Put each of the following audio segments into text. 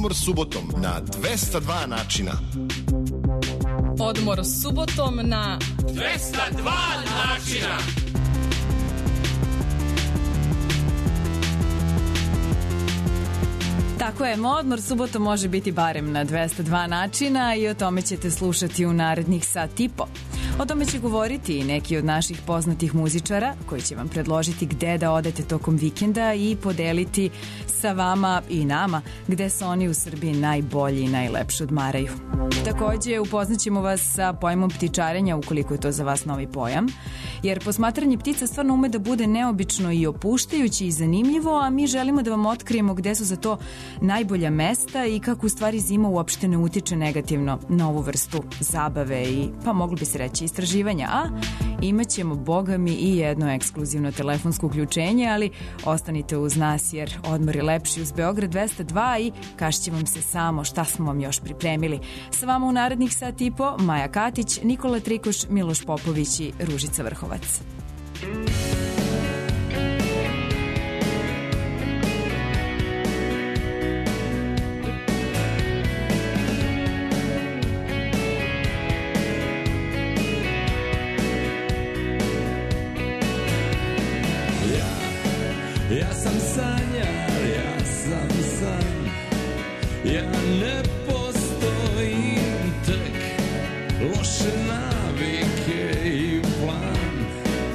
Odmor subotom na 202 načina. Odmor subotom na 202 načina. Tako je, odmor subotom može biti barem na 202 načina i o tome ćete slušati u narednih sat i po. O tome će govoriti i neki od naših poznatih muzičara koji će vam predložiti gde da odete tokom vikenda i podeliti sa vama i nama gde se oni u Srbiji najbolji i najlepše odmaraju. Takođe, upoznaćemo vas sa pojmom ptičarenja ukoliko je to za vas novi pojam, jer posmatranje ptica stvarno ume da bude neobično i opuštajući i zanimljivo, a mi želimo da vam otkrijemo gde su za to najbolja mesta i kako u stvari zima uopšte ne utiče negativno na ovu vrstu zabave i, pa moglo bi se reći, istraživanja, a imaćemo, boga mi, i jedno ekskluzivno telefonsko uključenje, ali ostanite uz nas jer odmor je lepši uz Beograd 202 i kašće vam se samo šta smo vam još pripremili. Sa vama u narednih sat i po Maja Katić, Nikola Trikoš, Miloš Popović i Ružica Vrhovac. Ja sam sanjar, ja sam san, ja ne postojim, tek loše navike i plan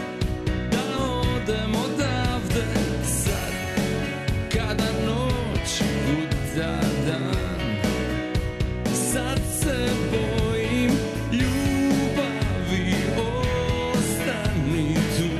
da odem odavde sad, kada noć kuda dan. Sad se bojim ljubavi, ostani tu.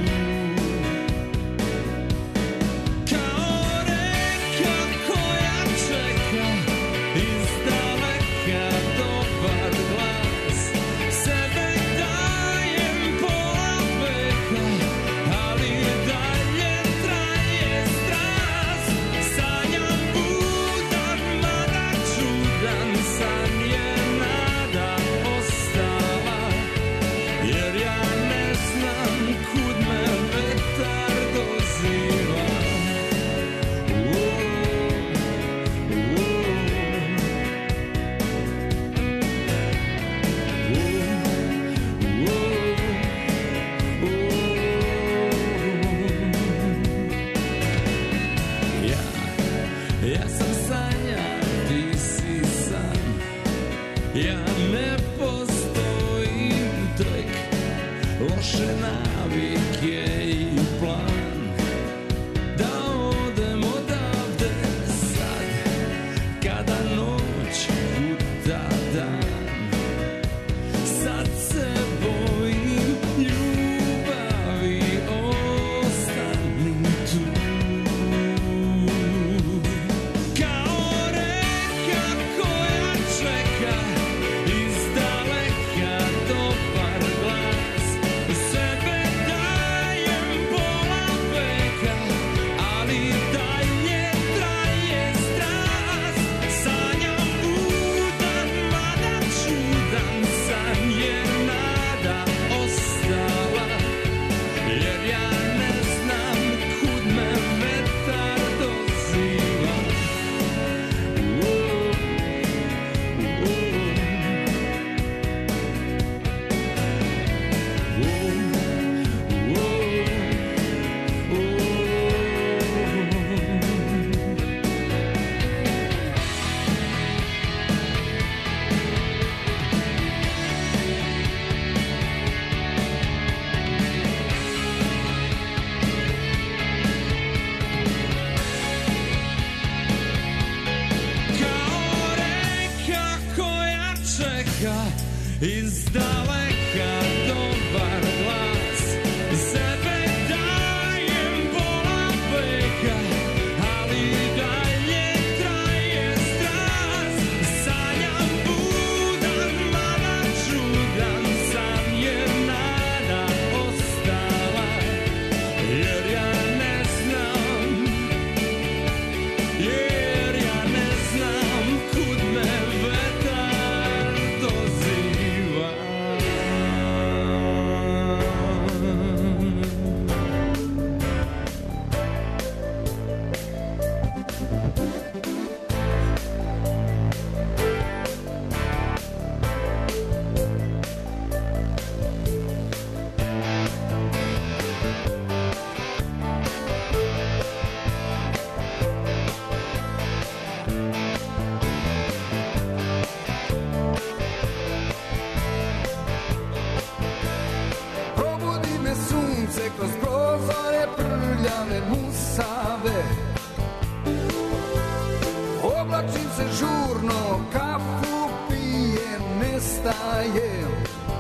Kud me vetar doziva. prljave musave. Oblačim se žurno, kafu pijem, nestajem.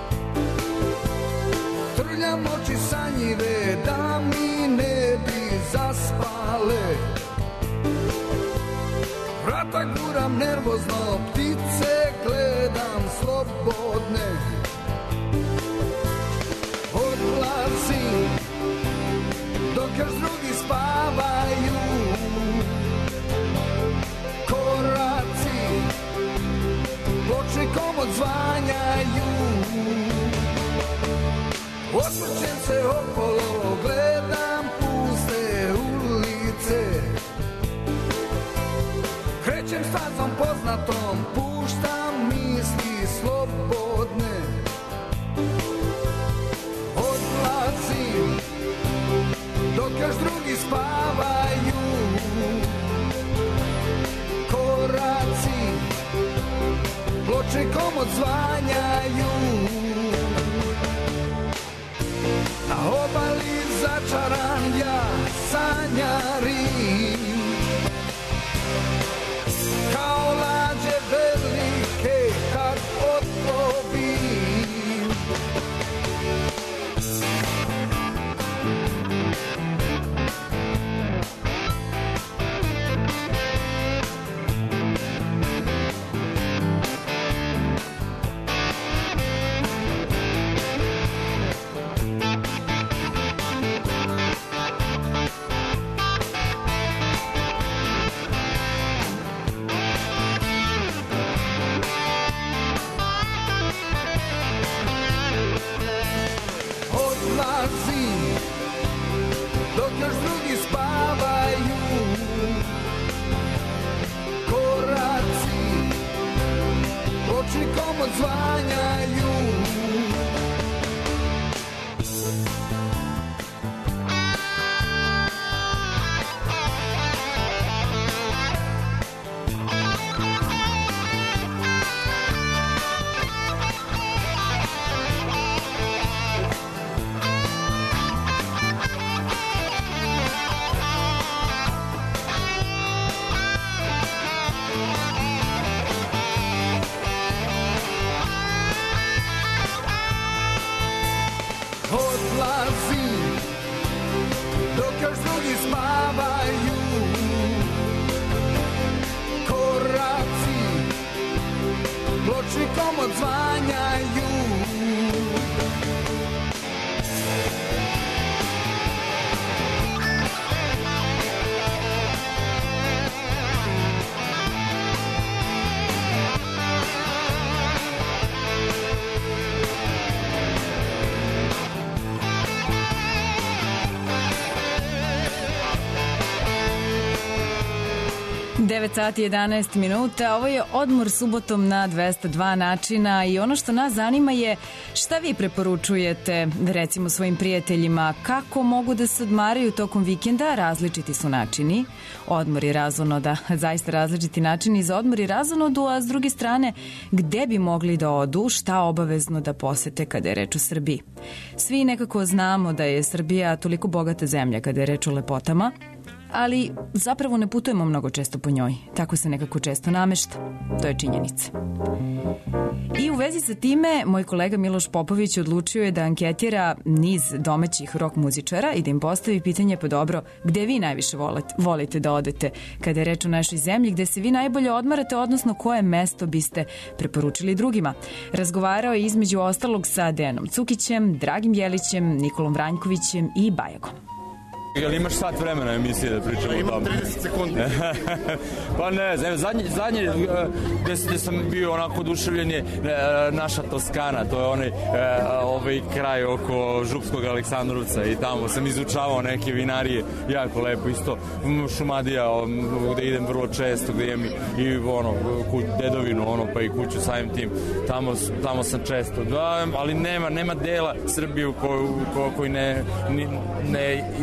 Trljam oči sanjive da mi ne bi zaspale. Vrata guram nervozno, ptice gledam slobodne. Odlazim dok još drugi spavaju. Koraci pločnikom odzvanjaju. Osvrćem se okolo, gledam puste ulice. Krećem stazom poznatom, puštam misli slobodne. Odlazim dok još drugi spavaju. Koraci pločnikom odzvanjaju. Na obali začaran ja sanjarim. Kao lađe velike kad otplovim. Dok još drugi spavaju. Koraci pločnikom odzvanjaju. Odlazim dok još drugi spavaju. Koraci pločnikom odzvanjaju. Devet sati 11 minuta. Ovo je odmor subotom na 202 načina i ono što nas zanima je šta vi preporučujete recimo svojim prijateljima, kako mogu da se odmaraju tokom vikenda. Različiti su načini. Odmor je razonoda, zaista različiti načini za odmor i razonodu, a s druge strane gde bi mogli da odu, šta obavezno da posete kada je reč o Srbiji. Svi nekako znamo da je Srbija toliko bogata zemlja kada je reč o lepotama, ali zapravo ne putujemo mnogo često po njoj. Tako se nekako često namešta. To je činjenica. I u vezi sa time, moj kolega Miloš Popović odlučio je da anketira niz domaćih rock muzičara i da im postavi pitanje, pa dobro, gde vi najviše volite da odete kada je reč o našoj zemlji, gde se vi najbolje odmarate, odnosno koje mesto biste preporučili drugima. Razgovarao je između ostalog sa Dejanom Cukićem, Dragim Jelićem, Nikolom Vranjkovićem i Bajagom. Jel imaš sat vremena emisije da pričamo o tome? Imam 30 sekundi. Pa ne, zadnje gde sam bio onako oduševljen je naša Toskana, to je ovaj kraj oko Župskog Aleksandrovca i tamo sam izučavao neke vinarije, jako lepo isto. Šumadija, gde idem vrlo često, gde imam i dedovinu, pa i kuću samim tim, tamo sam često. Da, ali nema dela Srbije koji ne izaziva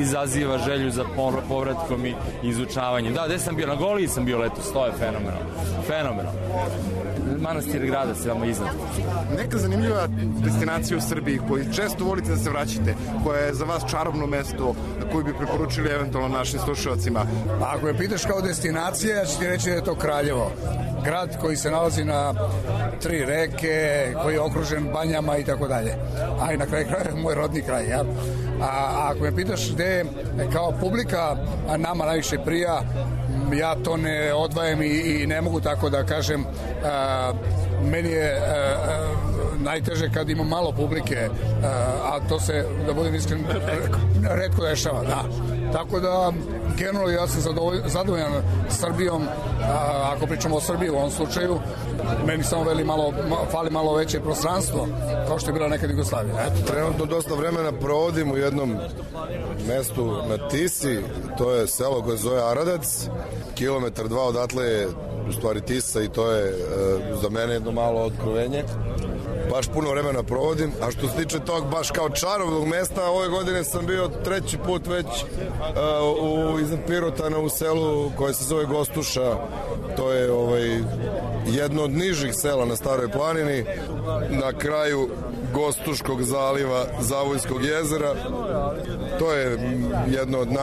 izaziva želju za povratkom i izučavanjem. Da, gde sam bio? Na Goliji sam bio letos, to je fenomenalno. Manastir grada se vama iznad. Neka zanimljiva destinacija u Srbiji koju često volite da se vraćate, koja je za vas čarobno mesto koju bi preporučili eventualno našim slušalcima? Ako je pitaš kao destinacija, ja ću ti reći da je to Kraljevo. Grad koji se nalazi na 3 reke, koji je okružen banjama i tako dalje. A i na kraju kraja moj rodni kraj. Ja? A ako me pitaš gde kao publika nama najviše prija, ja to ne odvajam i ne mogu tako da kažem. Meni je najteže kad ima malo publike, a to se, da budem iskren, retko dešava, da. Tako da, generalno ja sam zadovoljan Srbijom, ako pričamo o Srbiji u ovom slučaju, meni samo fali malo veće prostranstvo, kao što je bila nekad Jugoslavija. Trenutno dosta vremena provodim u jednom mestu na Tisi, to je selo koje zove Aradac, 1,2 km odatle je u stvari Tisa i to je za mene jedno malo otkrovenje. Baš puno vremena provodim, a što se tiče tog baš kao čarovnog mesta, ove godine sam bio 3. put već iznad Pirotana u selu koje se zove Gostuša. To je jedno od nižih sela na Staroj planini, na kraju Gostuškog zaliva Zavojskog jezera. To je jedno od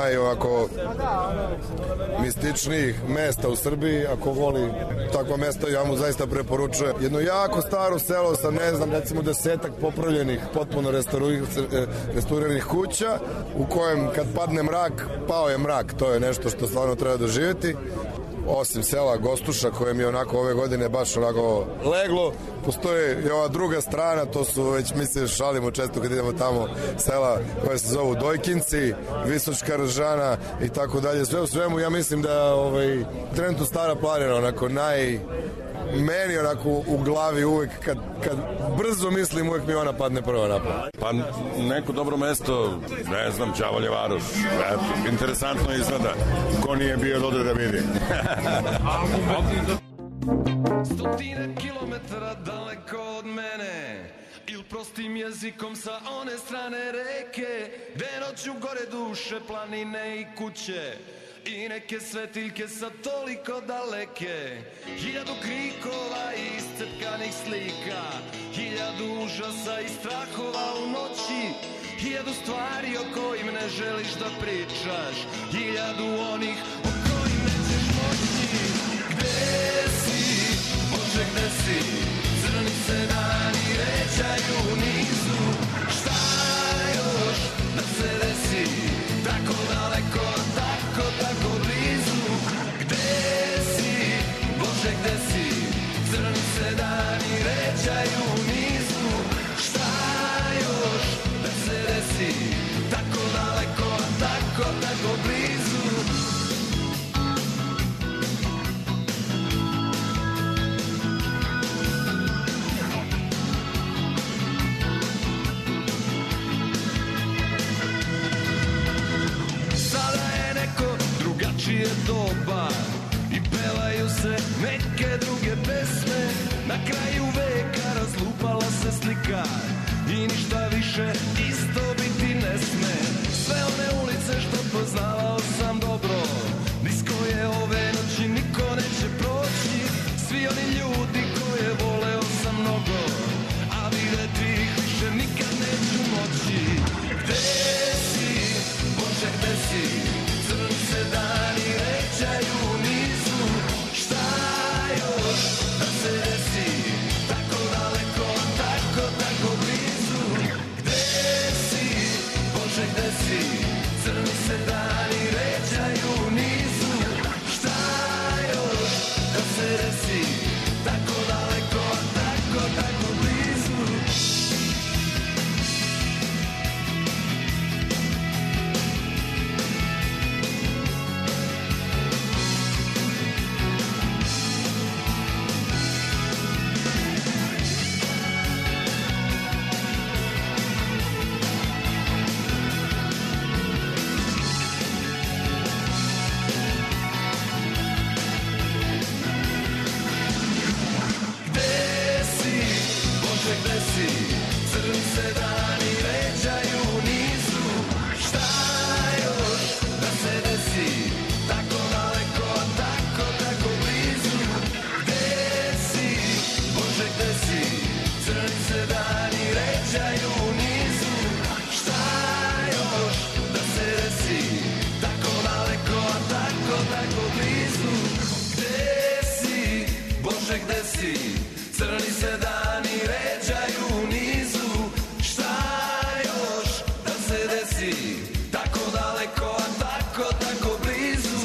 mističnijih mesta u Srbiji. Ako voli takva mesta, ja mu zaista preporučujem. Jedno jako staro selo sa, recimo 10-ak popravljenih, potpuno restauriranih kuća, u kojem kad padne mrak, pao je mrak. To je nešto što stvarno treba doživjeti. Osim sela Gostuša, koje mi je onako ove godine baš onako leglo, postoje i ova druga strana, to su već, mislim, šalimo često kad idemo tamo, sela koje se zovu Dojkinci, Visočka Ržana i tako dalje. Sve u svemu, ja mislim da trenutno Stara planina onako meni onako u glavi uvek kad brzo mislim, uvek mi ona padne prvo napad. Pa neko dobro mesto, ne znam, Đavolje Varoš, interesantno izgleda, ko nije bio dode da vidi. Stotine kilometara daleko od mene, il prostim jezikom sa one strane reke, gde noću gore duše, planine i kuće, i neke svetiljke sa toliko daleke. 1000 krikova i iscepkanih slika, 1000 užasa i strahova u noći, 1000 stvari o kojim ne želiš da pričaš, 1000 onih o kojim nećeš moći. Gde si, Bože, gde si? Crni se dani ređaju nizu. Šta još da se desi? Tako daleko, tako blizu. Gde si, Bože, gde si? Crni se dani ređaju nizu. Šta još da se desi? Tako daleko, tako blizu. Drugačije doba i pevaju se neke druge pesme. Na kraju veka razlupala se slika i ništa više isto biti ne sme. Sve one ulice što poznavao sam dobro, niz koje ove noći niko neće proći. Svi oni ljudi koje voleo sam mnogo, a videti ih više nikad neću moći. Gde si, Bože, gde si? Crni se dani ređaju nizu. Šta još da se desi? Tako daleko, tako blizu. Gde si, Bože, gde si? Crni se dani ređaju nizu. Šta još da se desi? Tako daleko, tako blizu. Crni se dani ređaju nizu. Šta još ređaju u nizu. Šta još da se desi, tako daleko, a tako blizu. Gde si, Bože gde si, crni se dani ređaju u nizu. Šta još da se desi, tako daleko, a tako blizu.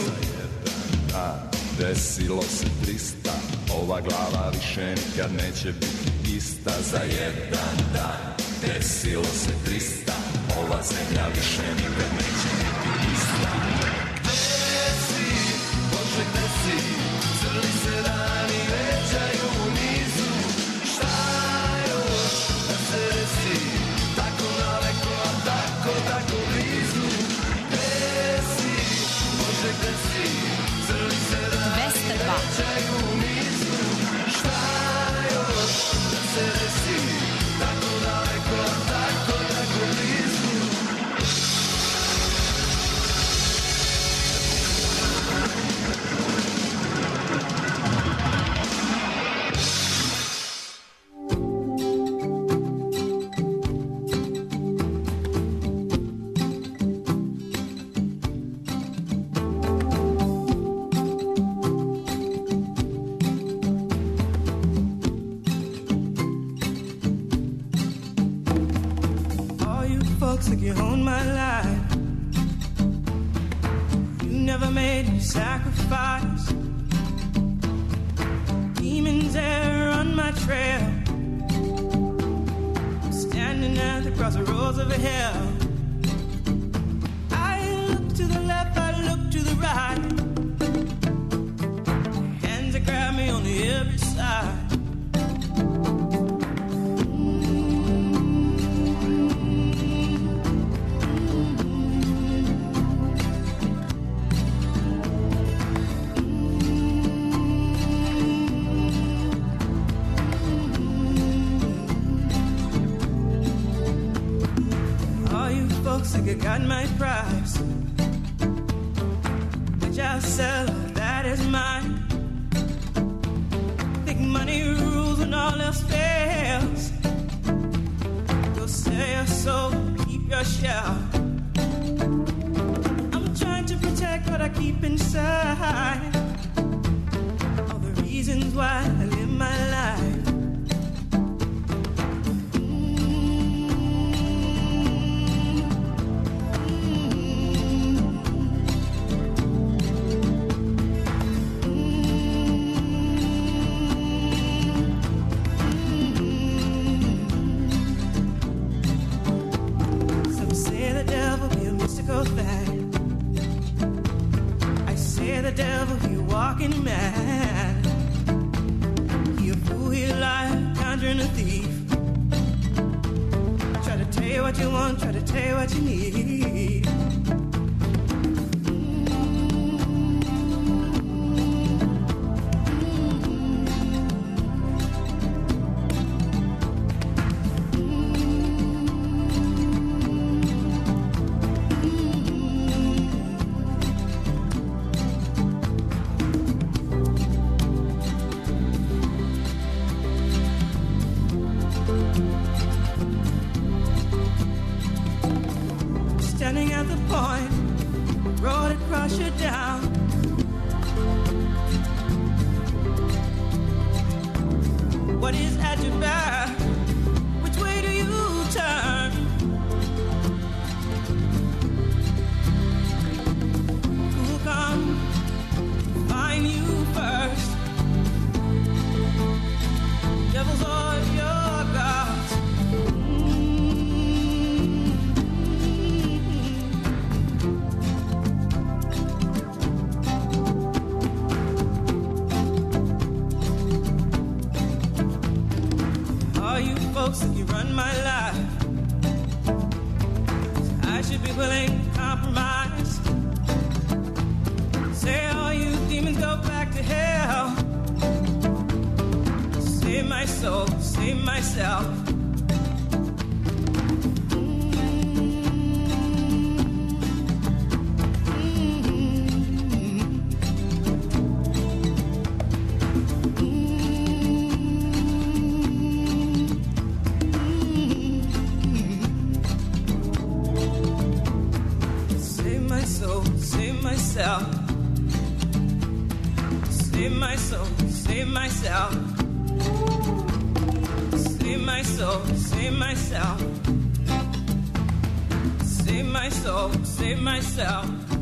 Desilo se 300, ova glava više nikad neće biti ista. Za jedan dan desilo se 300, ova zemlja više nikad neće biti ista. Gde si, Bože gde si, crni se dani ređaju u nizu. Šta još da se desi, tako daleko, a tako blizu. Gde si, Bože gde si, crni se dani ređaju u nizu. Šta još da se desi, tako daleko, a tako blizu. Like you own my life. You never made any sacrifice. Demons there on my trail, standing at the crossroads of hell. I look to the left, I look to the right. Hands that grab me on every side. Looks like I got my price, which I'll sell, that is mine. Think money rules when all else fails. Go sell your soul, keep your shell. I'm trying to protect what I keep inside. All the reasons why I live my life. Walking mad, he a fool, he a liar, conjuring a thief. Try to tell you what you want, try to tell you what you need. Standing at the point, road across you down. What is at your back? Which way do you turn? Who'll come find you first? Devils are your gods. Folks, you run my life. I should be willing to compromise. Say all you demons go back to hell. Save my soul, save myself. my soul, save myself. Save my soul, save myself.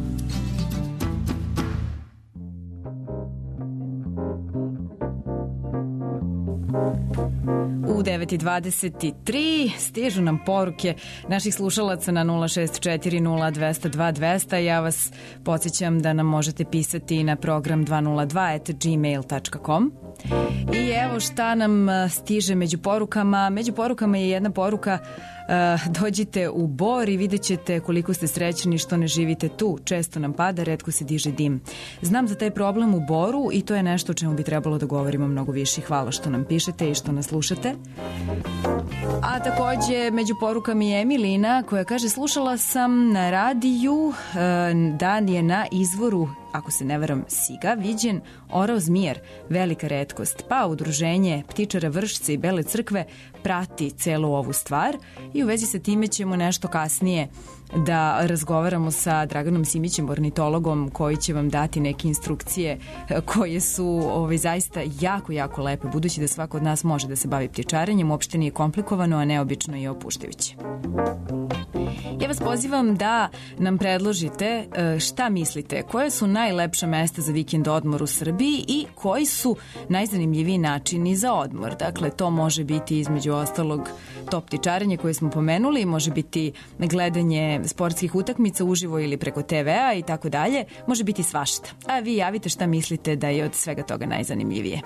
U 9:23 stižu nam poruke naših slušalaca na 064020202. Ja vas podsjećam da nam možete pisati na program 202@gmail.com. I evo šta nam stiže među porukama. Među porukama je jedna poruka: dođite u Bor i vidjet ćete koliko ste srećni što ne živite tu. Često nam pada, retko se diže dim. Znam za taj problem u Boru i to je nešto o čemu bi trebalo da govorimo mnogo više. Hvala što nam pišete i što nas slušate. A takođe među porukama je Emilina koja kaže: slušala sam na radiju da je na izvoru, ako se ne varam, Siga, viđen orao zmijer, velika retkost. Pa udruženje ptičara Vršce i Bele crkve prati celu ovu stvar i u vezi sa time ćemo nešto kasnije da razgovaramo sa Draganom Simićem, ornitologom, koji će vam dati neke instrukcije koje su zaista jako, jako lepe, budući da svako od nas može da se bavi ptičarenjem, uopšte nije komplikovano, a neobično i opuštajuće. Ja vas pozivam da nam predložite šta mislite, koje su najlepša mesta za vikend odmor u Srbiji i koji su najzanimljiviji načini za odmor. Dakle, to može biti između ostalog to ptičarenje koje smo pomenuli, može biti gledanje sportskih utakmica uživo ili preko TV-a i tako dalje, može biti svašta. A vi javite šta mislite da je od svega toga najzanimljivije.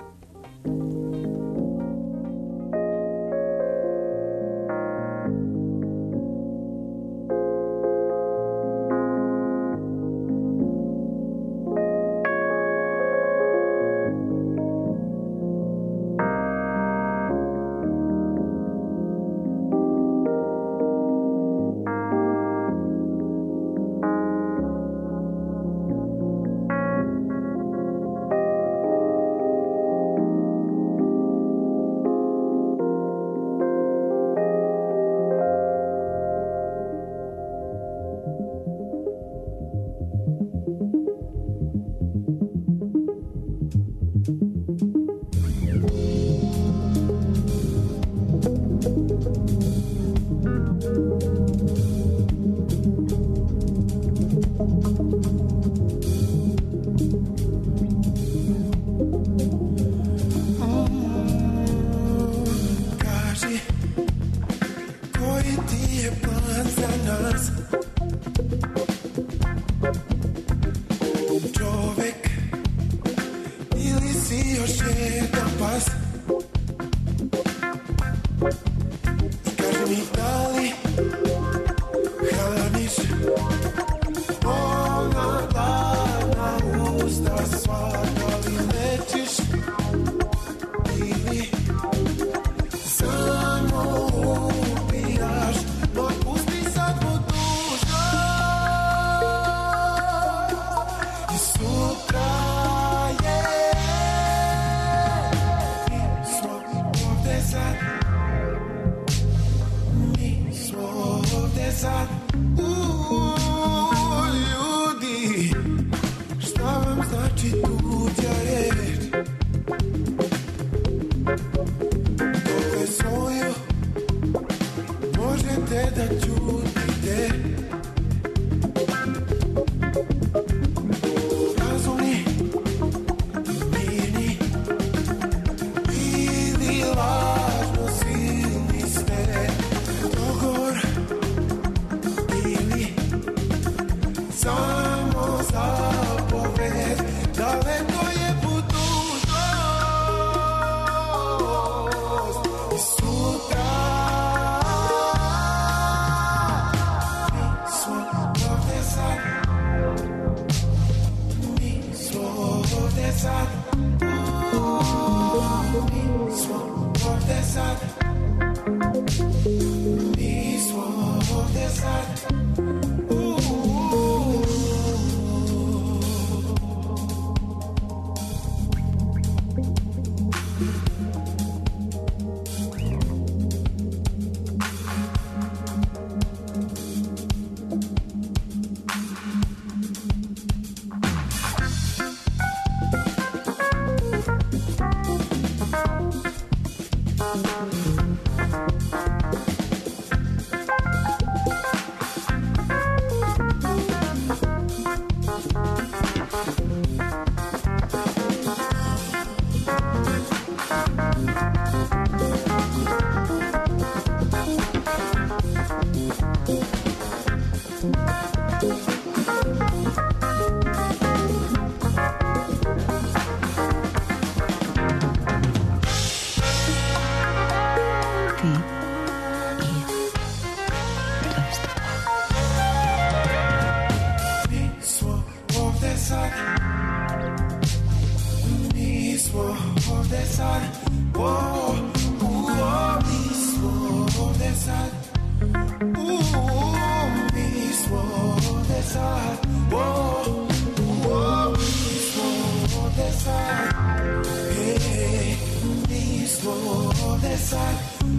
ovde sad.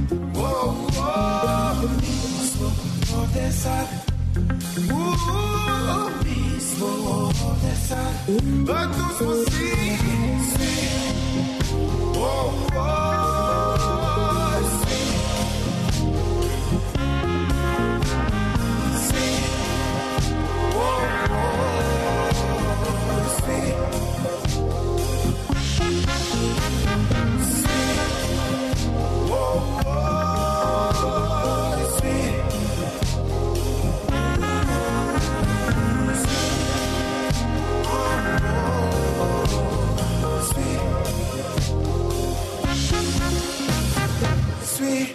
Mi smo ovde sad. Mi smo ovde sad. A tu smo svi. Svi. Svi.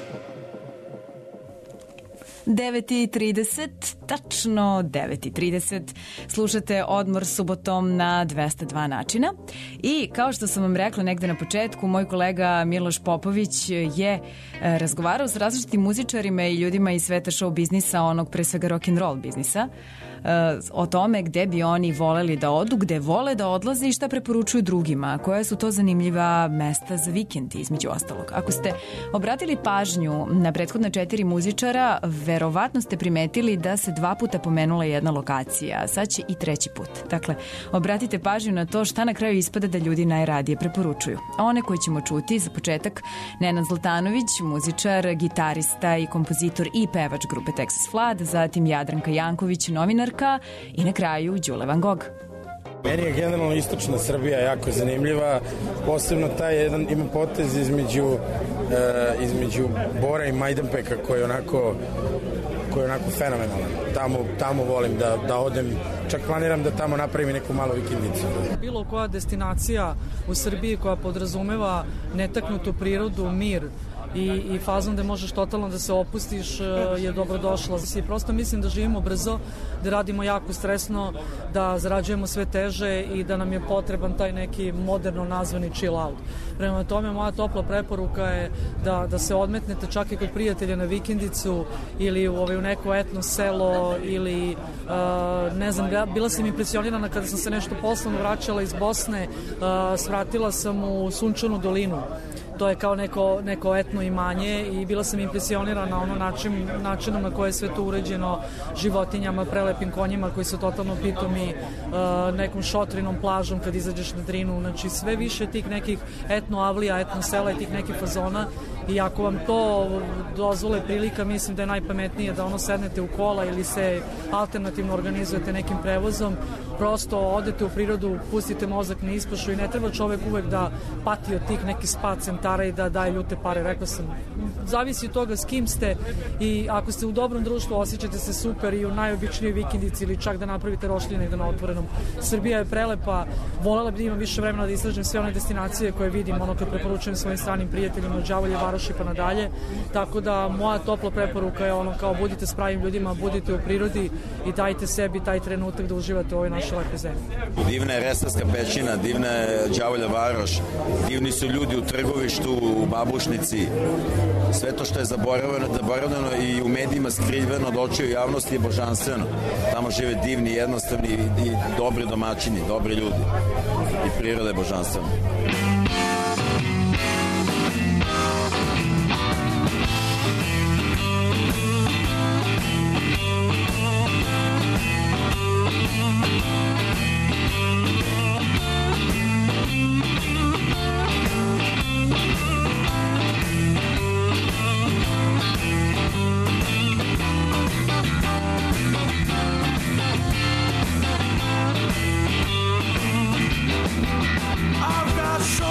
9:30, tačno 9:30, slušate Odmor subotom na 202 načina i kao što sam vam rekla negde na početku, moj kolega Miloš Popović je razgovarao sa različitim muzičarima i ljudima iz sveta show biznisa, onog pre svega rock'n'roll biznisa, o tome gde bi oni voleli da odu, gde vole da odlaze i šta preporučuju drugima, koja su to zanimljiva mesta za vikend između ostalog. Ako ste obratili pažnju na prethodna 4 muzičara, verovatno ste primetili da se 2 puta pomenula jedna lokacija, a sad će i 3. put. Dakle, obratite pažnju na to šta na kraju ispada da ljudi najradije preporučuju. One koje ćemo čuti, za početak, Nenad Zlatanović, muzičar, gitarista i kompozitor i pevač grupe Texas Flood, zatim Jadranka Janković, novinarka i na kraju Đule Van Gogh. Meni je generalno istočna Srbija jako zanimljiva, posebno taj jedan ima potez između Bora i Majdanpeka koji je onako fenomenalan. Tamo volim da odem, čak planiram da tamo napravim neku malu vikendicu. Bilo koja destinacija u Srbiji koja podrazumeva netaknutu prirodu, mir i fazom gde možeš totalno da se opustiš je dobrodošla. Prosto mislim da živimo brzo, da radimo jako stresno, da zarađujemo sve teže i da nam je potreban taj neki moderno nazvani chill out. Prema tome, moja topla preporuka je da se odmetnete čak i kod prijatelja na vikendicu ili u neko etno selo ili ne znam, bila sam impresionirana kada sam se nešto poslovno vraćala iz Bosne, svratila sam u Sunčanu dolinu. To je kao neko etno imanje i bila sam impresionirana načinom na koje je sve to uređeno, životinjama, prelepim konjima koji su totalno pitomi, nekom šotrinom, plažom kad izađeš na Drinu, znači sve više tih nekih etno avlija, etno sela i tih nekih fazona i ako vam to dozvole prilika, mislim da je najpametnije da sednete u kola ili se alternativno organizujete nekim prevozom, prosto odete u prirodu, pustite mozak na ispašu i ne treba čovek uvek da pati od tih nekih spa centara i da daje ljute pare, rekao sam. Zavisi od toga s kim ste i ako ste u dobrom društvu osjećate se super i u najobičnijoj vikendici ili čak da napravite roštilj negde na otvorenom. Srbija je prelepa, volela bi da imam više vremena da istražim sve one destinacije koje vidim, kad preporučujem svojim stranim prijateljima od Đavolje, Varoši pa nadalje, tako da moja topla preporuka je kao budite s pravim ljudima, budite u prirodi i dajte sebi taj trenutak da uživate u ovoj našoj lepoj zemlji. Divna je Resavska pećina, divna je Đavolja Varoš, divni su ljudi u Trgovištu, u Babušnici, sve to što je zaboravljeno i u medijima skriveno od očiju javnosti je božanstveno. Tamo žive divni, jednostavni i dobri domaćini, dobri ljudi i priroda je božanstvena. I've got so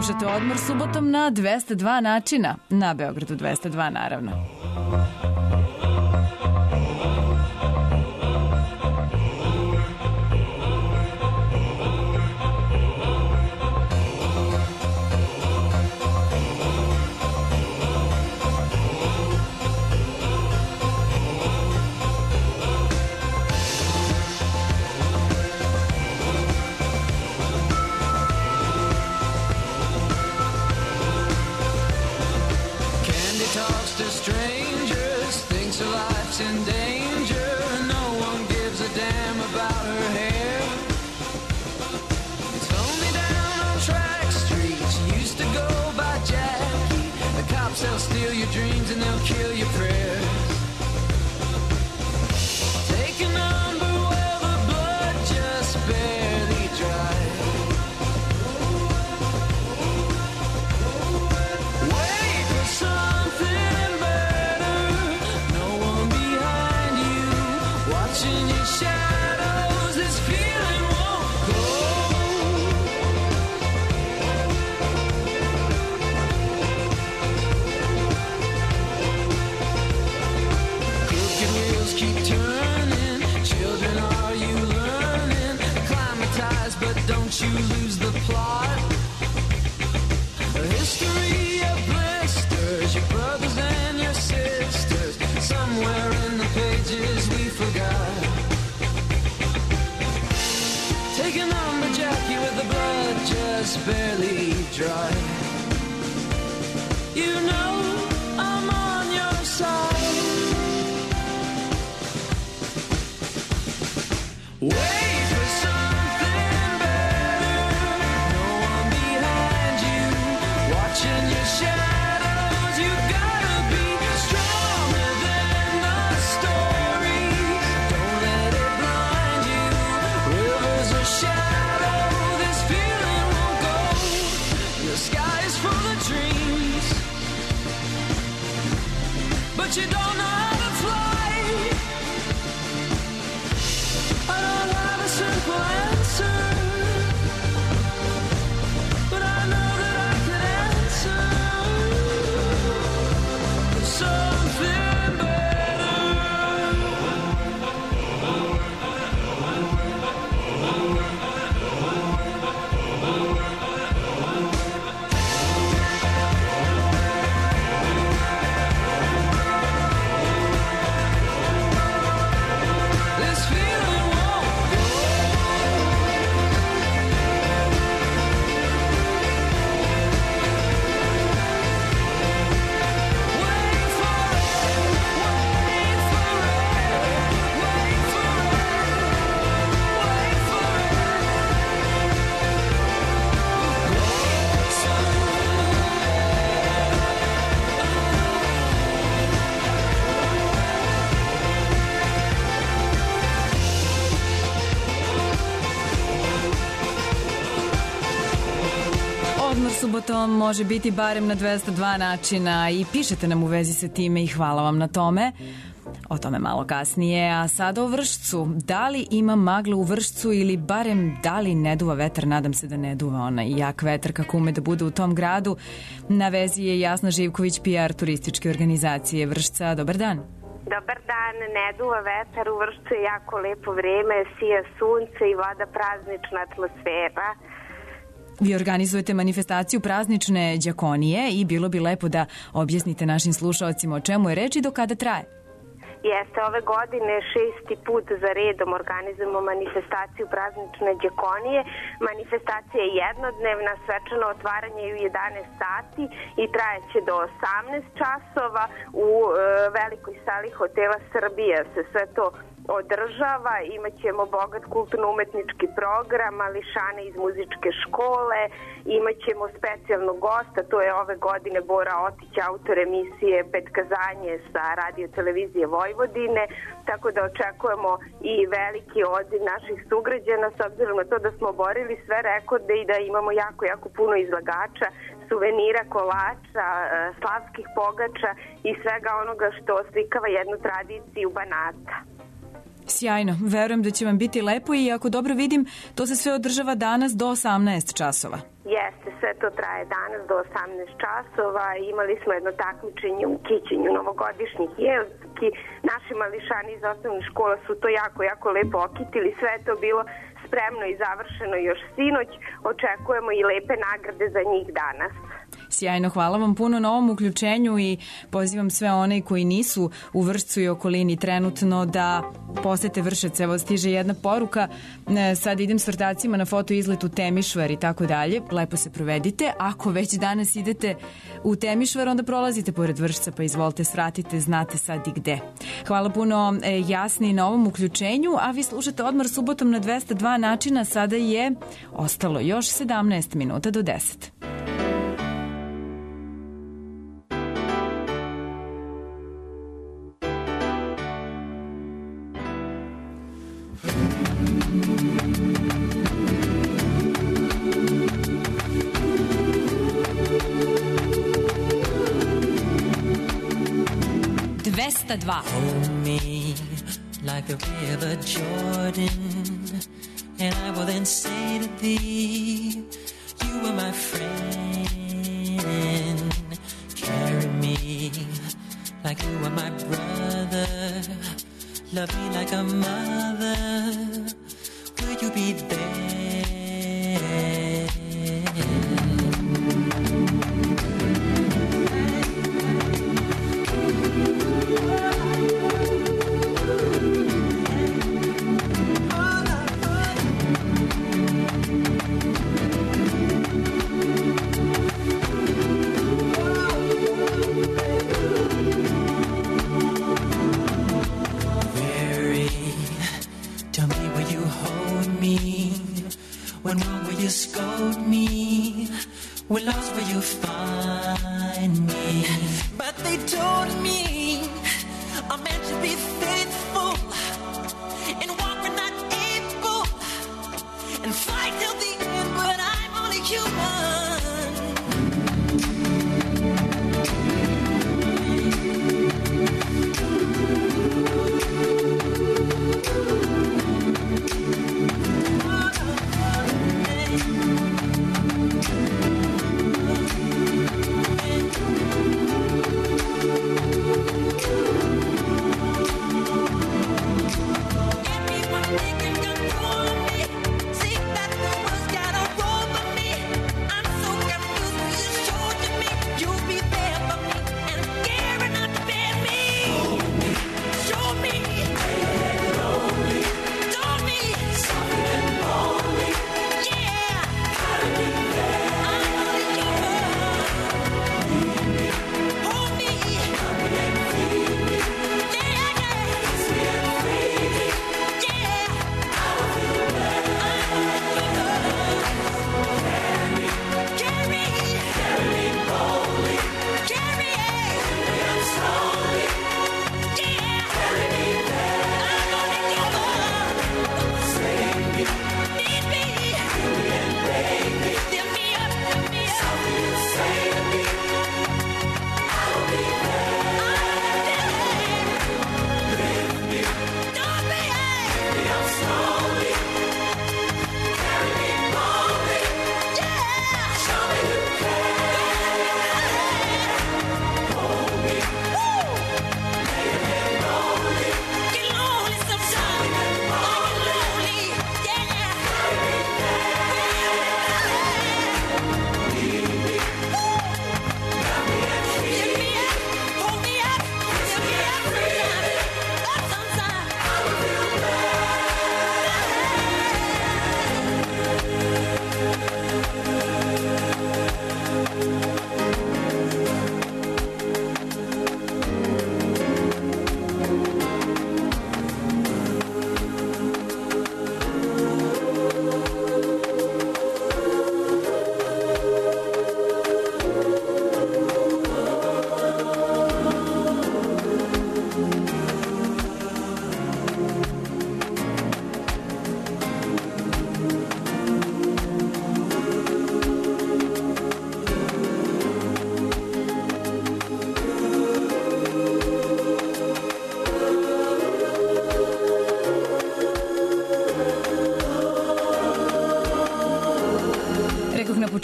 Slušate Odmor subotom na 202 načina, na Beogradu 202 naravno. They'll steal your dreams and they'll kill your prayers. Take a number where the blood just barely dries. Wait for something better. No one behind you watching your shadows. This feeling won't go. Keep turning, children, are you learning? Acclimatize, but don't you lose the plot. A history of blisters, your brothers and your sisters. Somewhere in the pages we forgot. Take a number, Jackie, with the blood just barely dry. You know I'm on your side. Wait for something better. No one behind you watching your shadows. You gotta be stronger than the story. Don't let it blind you. Rivers of shadow. This feeling won't go. The sky is full of dreams, but you don't know how to fly. I don't have a simple answer, but I know that I can answer something better. This feeling subotom može biti barem na 202 načina i pišete nam u vezi sa time i hvala vam na tome. O tome malo kasnije, a sada o Vršcu. Da li ima magle u Vršcu ili barem da li ne duva vetar? Nadam se da ne duva onaj jak vetar kako ume da bude u tom gradu. Na vezi je Jasna Živković, PR turističke organizacije Vršca. Dobar dan. Dobar dan, ne duva vetar, u Vršcu je jako lepo vreme, sija sunce i vlada praznična atmosfera. Vi organizujete manifestaciju praznične đakonije i bilo bi lepo da objasnite našim slušalcima o čemu je reč i do kada traje. Jeste, ove godine 6. put za redom organizujemo manifestaciju praznične đakonije. Manifestacija je jednodnevna, svečano otvaranje je u 11 sati i trajeće do 18 časova. U velikoj sali hotela Srbija se sve to održava, imaćemo bogat kulturno-umetnički program, mališane iz muzičke škole, imaćemo specijalnog gosta, to je ove godine Bora Otić, autor emisije Petkazanje sa radio televizije Vojvodine, tako da očekujemo i veliki odziv naših sugrađana s obzirom na to da smo oborili sve rekorde i da imamo jako puno izlagača, suvenira, kolača, slavskih pogača i svega onoga što oslikava jednu tradiciju Banata. Sjajno, verujem da će vam biti lepo i ako dobro vidim, to se sve održava danas do 18 časova. Jeste, sve to traje danas do 18 časova. Imali smo jedno takmičenje u kićenju novogodišnjih jelki. Naši mališani iz osnovnih škola su to jako lepo okitili. Sve je to bilo spremno i završeno još sinoć. Očekujemo i lepe nagrade za njih danas. Sjajno, hvala vam puno na ovom uključenju i pozivam sve one koji nisu u Vršcu i okolini trenutno da posete Vršac. Evo stiže jedna poruka, sad idem s vrtacima na foto izlet u Temišvar i tako dalje. Lepo se provedite. Ako već danas idete u Temišvar, onda prolazite pored Vršca, pa izvolite svratite, znate sad i gde. Hvala puno Jasni na ovom uključenju, a vi slušate Odmor subotom na 202 načina. Sada je ostalo još 17 minuta do 10. Hold me like the river Jordan, and I will then say to thee, you are my friend. Carry me like you are my brother, love me like a mother. Will you be there? When wrong, will you scold me? When lost, will you find me? But they told me a man should be faithful and walk when not able and fight till the end, but I'm only human.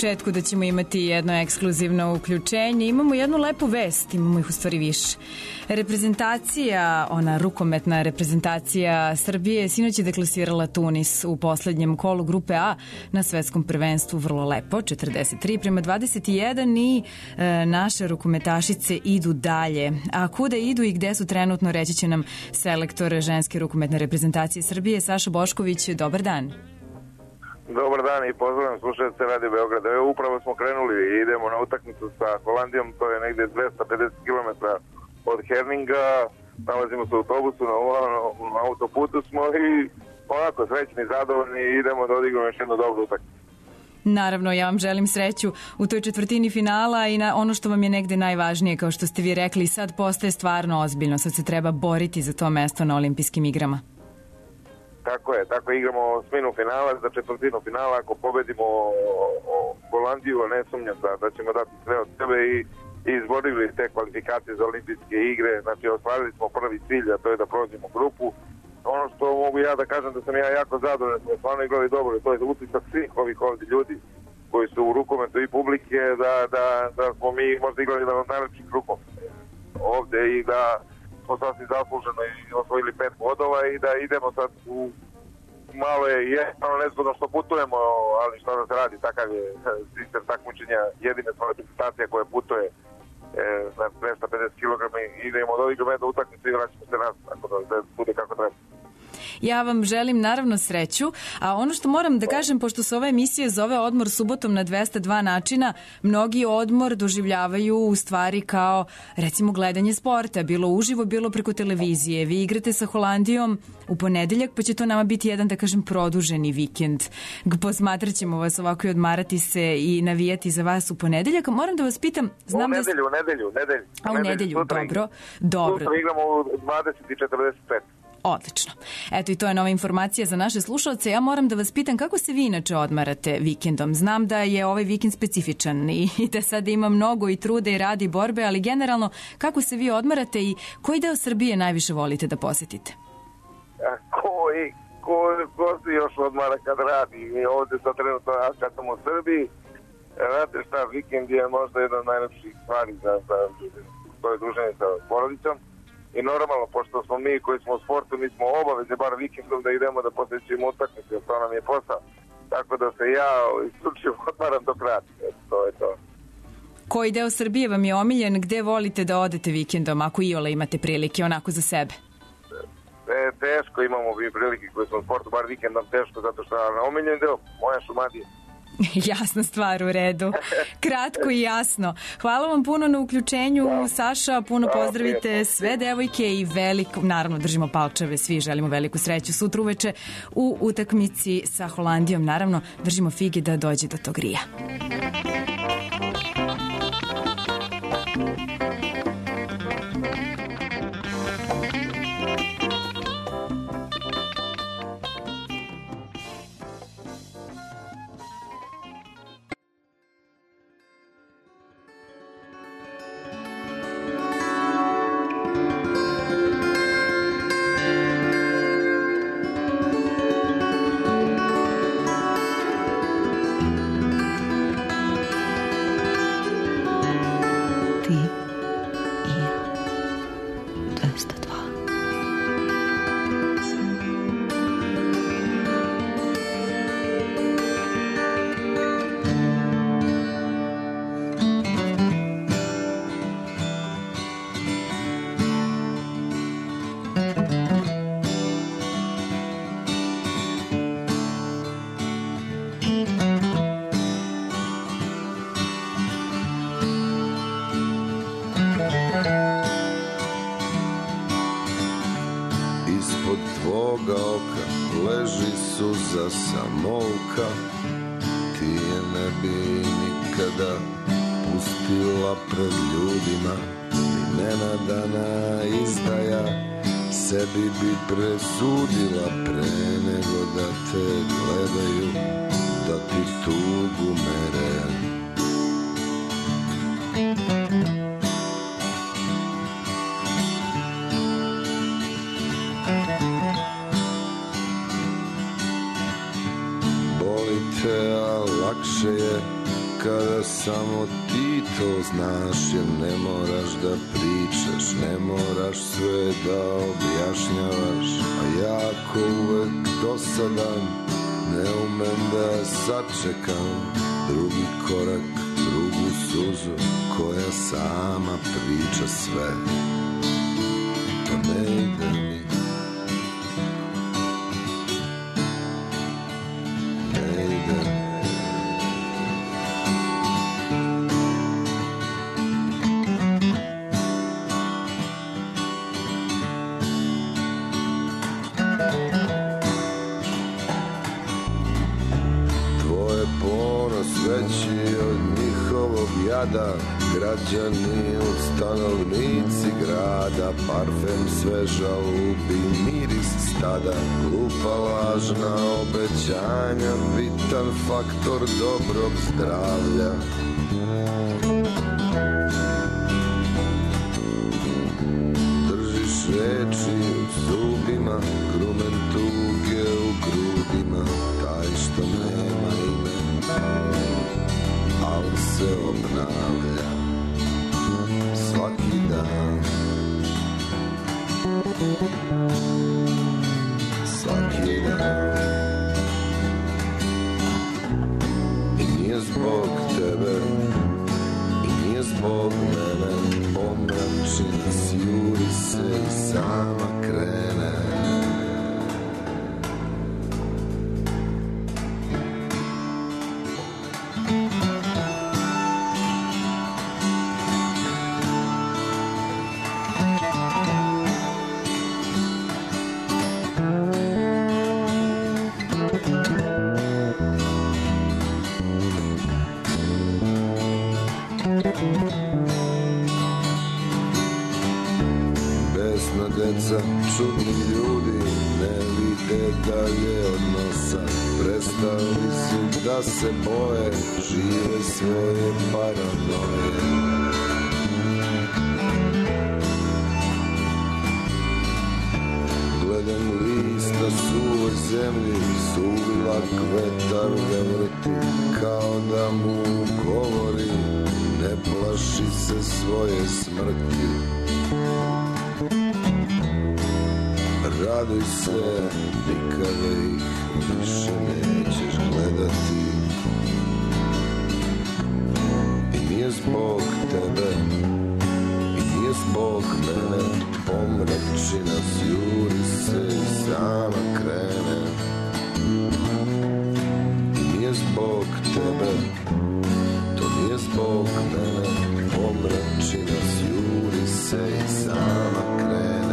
početku da ćemo imati jedno ekskluzivno uključenje. Imamo jednu lepu vest, imamo ih u stvari više. Reprezentacija, ona rukometna reprezentacija Srbije sinoć je deklasirala Tunis u poslednjem kolu grupe A na svetskom prvenstvu vrlo lepo, 43-21 i naše rukometašice idu dalje. A kuda idu i gde su trenutno, reći će nam selektor ženske rukometne reprezentacije Srbije, Saša Bošković. Dobar dan. Dobar dan i pozdravljam slušalce Radio Beograda. Evo, upravo smo krenuli i idemo na utakmicu sa Holandijom, to je negde 250 km od Herninga, nalazimo se u autobusu, na autoputu smo i onako srećni, zadovoljni i idemo da odigramo još jednu dobru utakmicu. Naravno, ja vam želim sreću u toj četvrtini finala i na ono što vam je negde najvažnije, kao što ste vi rekli, sad postaje stvarno ozbiljno, sad se treba boriti za to mesto na olimpijskim igrama. Tako igramo osminu finala, za četvrtinu finala, ako pobedimo Holandiju, ne sumnjam da ćemo dati sve od sebe i izborili te kvalifikacije za olimpijske igre, znači ostvarili smo prvi cilj, a to je da prođemo grupu. Ono što mogu ja da kažem da sam ja jako zadovoljan, smo stvarno igrali dobro, to je utisak svih ovih ovdje ljudi koji su u rukometu i publike, da smo mi možda igrali na najlepših rukom ovde i da smo sasvim zasluženo i osvojili 5 bodova i da idemo sad u malo je jednostavno nezgodno što putujemo, ali što da se radi, takav je sistem takmičenja, jedine smo reprezentacija koja putuje na 250 kg i idemo da odigramo jednu utakmicu i vraćamo se nas, tako da bude kako treba. Ja vam želim naravno sreću, a ono što moram da kažem, pošto se ova emisija zove Odmor subotom na 202 načina, mnogi odmor doživljavaju u stvari kao recimo gledanje sporta, bilo uživo, bilo preko televizije. Vi igrate sa Holandijom u ponedeljak, pa će to nama biti jedan, da kažem, produženi vikend. Posmatrat ćemo vas ovako i odmarati se i navijati za vas u ponedeljak. Moram da vas pitam, znam u nedelju. A u nedelju, dobro. Sutra igramo u 20:45. Odlično. Eto, i to je nova informacija za naše slušalce. Ja moram da vas pitam kako se vi inače odmarate vikendom. Znam da je ovaj vikend specifičan i da sada ima mnogo i trude i radi i borbe, ali generalno kako se vi odmarate i koji deo Srbije najviše volite da posetite? Ko se još odmara kad radi? Mi ovde sad trenutno kad sam u Srbiji, znate šta, vikend je možda jedna od najlepših stvari za to je druženje sa porodicom. I normalno, pošto smo mi koji smo u sportu, mi smo obaveze bar vikendom da idemo da posjećujemo utakmice, to nam je posao. Tako da se ja isključivo odmaram dok radim. To je to. Koji deo Srbije vam je omiljen, gde volite da odete vikendom, ako iole imate prilike, onako za sebe? Teško imamo vi prilike koji smo u sportu, bar vikendom teško, zato što na omiljen deo, moja Šumadija. Jasna stvar, u redu. Kratko i jasno. Hvala vam puno na uključenju, Saša, puno pozdravite sve devojke i naravno držimo palčeve, svi želimo veliku sreću sutra uveče u utakmici sa Holandijom. Naravno, držimo fige da dođe do tog rija. suza samouka, ti je ne bi nikada pustila pred ljudima, ni nenadana izdaja, sebi bi presudila pre nego da te gledaju, da ti tugu mere. kada samo ti to znaš, jer ne moraš da pričaš, ne moraš sve da objašnjavaš, a ja ko uvek dosadan ne umem da sačekam drugi korak, drugu suzu koja sama priča sve. To ne ide mi, ne ide mi. Veći od njihovog jada, građani od stanovnici grada, parfem sveža lubi miris stada, glupa lažna obećanja, bitan faktor dobrog zdravlja. Držiš reči u zubima, grumen tuge u grudima, taj što nema ime, ali se obnavlja svaki dan, svaki dan. I nije zbog tebe, i nije zbog mene, pomračinac juri se i sama krene. Deca, čudni ljudi, ne vide dalje od nosa, prestali su da se boje, žive svoje paranoje. Gledam list na suvoj zemlji, suvilak vetar ga vrti, kao da mu govori, ne plaši se svoje smrti. Raduj se, nikada ih više nećeš gledati. I nije zbog tebe, i nije zbog mene, pomrači nas, juri se i sama krene. I nije zbog tebe, to nije zbog mene, pomrači nas, juri se i sama krene.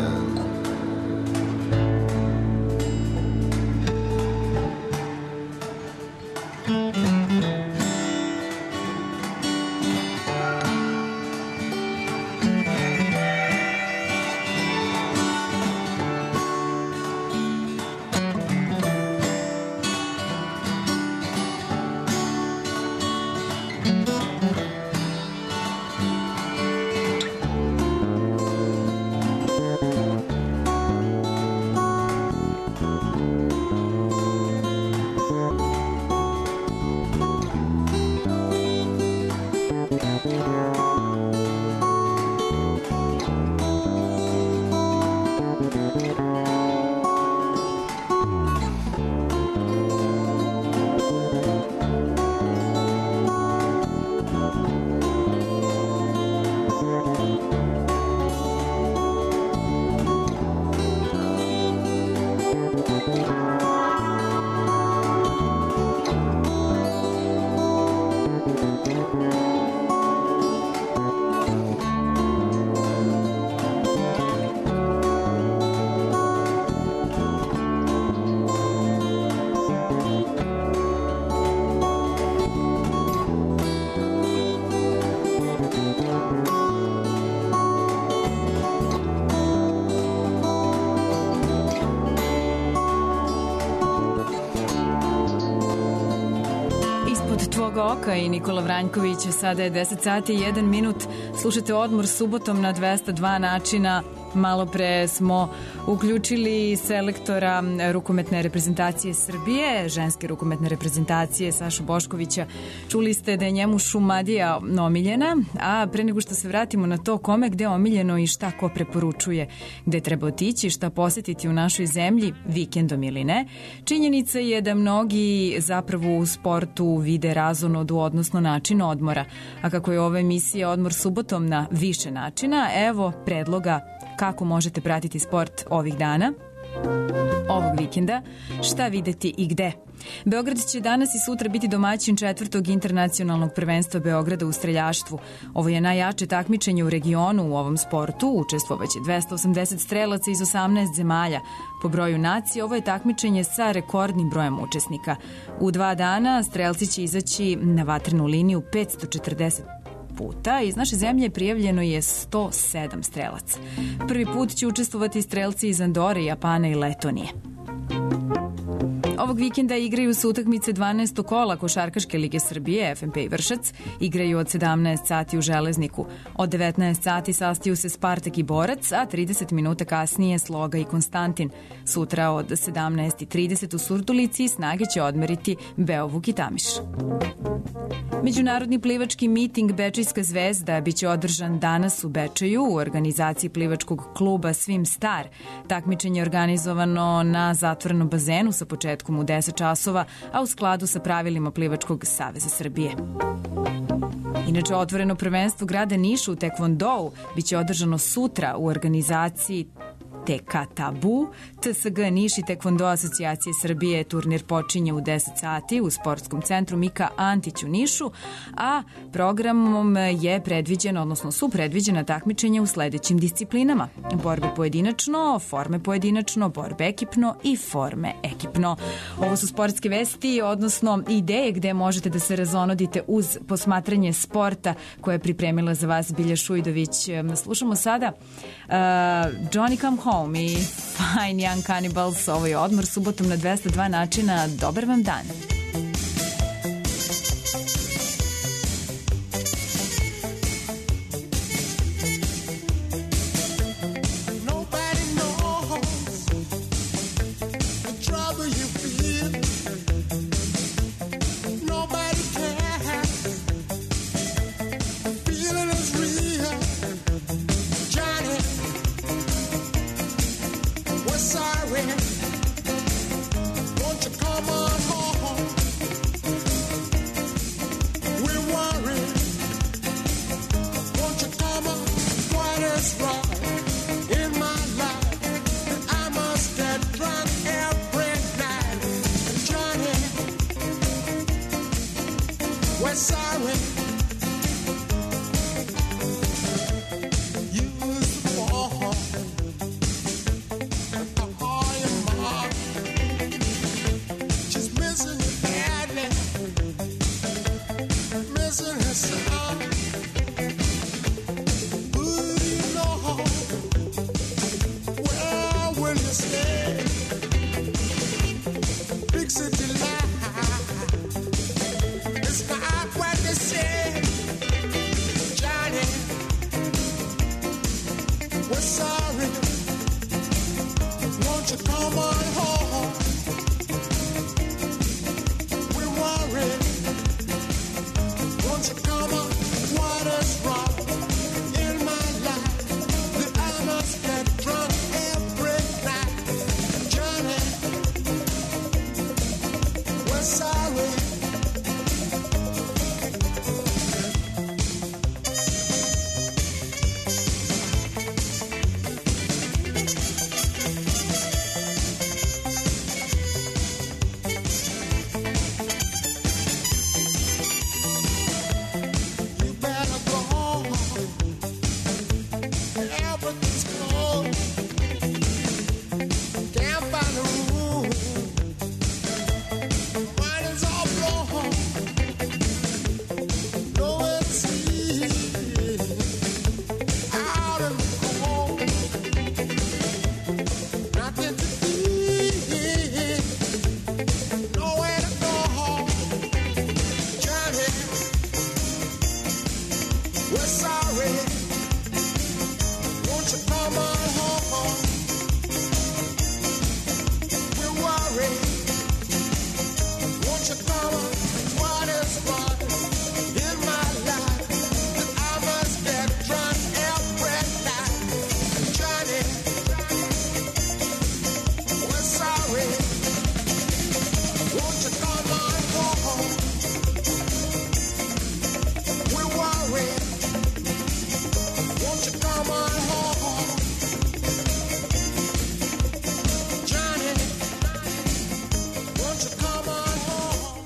Oka i Nikola Vranjković. Sada je 10 sati i 1 minut. Slušate Odmor subotom na 202 načina. Malo pre smo uključili selektora rukometne reprezentacije Srbije, ženske rukometne reprezentacije Sašu Boškovića. Čuli ste da je njemu Šumadija omiljena, a pre nego što se vratimo na to kome gde omiljeno i šta ko preporučuje gde treba otići, šta posetiti u našoj zemlji, vikendom ili ne, činjenica je da mnogi zapravo u sportu vide razonodu, odnosno način odmora. A kako je ova emisija Odmor subotom na više načina, evo predloga kako možete pratiti sport ovih dana, ovog vikenda, šta videti i gde. Beograd će danas i sutra biti domaćin 4. internacionalnog prvenstva Beograda u streljaštvu. Ovo je najjače takmičenje u regionu u ovom sportu. Učestvovaće 280 strelaca iz 18 zemalja. Po broju nacije ovo je takmičenje sa rekordnim brojem učesnika. U 2 dana strelci će izaći na vatrenu liniju 540 puta. Iz naše zemlje prijavljeno je 107 strelaca. Prvi put će učestvovati strelci iz Andore, Japana i Letonije. Ovog vikenda igraju se utakmice 12. kola Košarkaške lige Srbije, FNP i Vršac. Igraju od 17 sati u Železniku. Od 19 sati sastaju se Spartak i Borac, a 30 minuta kasnije Sloga i Konstantin. Sutra od 17:30 u Surdulici Snage će odmeriti Beovuk i Tamiš. Međunarodni plivački miting Bečejska zvezda biće održan danas u Bečeju u organizaciji plivačkog kluba Svim Star. Takmičenje je organizovano na zatvorenom bazenu sa početkom u 10 časova, a u skladu sa pravilima Plivačkog saveza Srbije. Inače, otvoreno prvenstvo grada Niša u tekvondou biće održano sutra u organizaciji TK Tabu, TSG Niš i Tekvondo asocijacije Srbije. Turnir počinje u 10 sati u sportskom centru Mika Antić u Nišu, a programom je predviđeno, odnosno su predviđena takmičenja u sledećim disciplinama: borbe pojedinačno, forme pojedinačno, borbe ekipno i forme ekipno. Ovo su sportske vesti, odnosno ideje gde možete da se razonodite uz posmatranje sporta koje je pripremila za vas Bilja Šujdović. Slušamo sada Johnny Come Home i Fine Young Cannibals. Ovo je Odmor subotom na 202 načina. Dobar vam dan. Big city life, it's not what they say.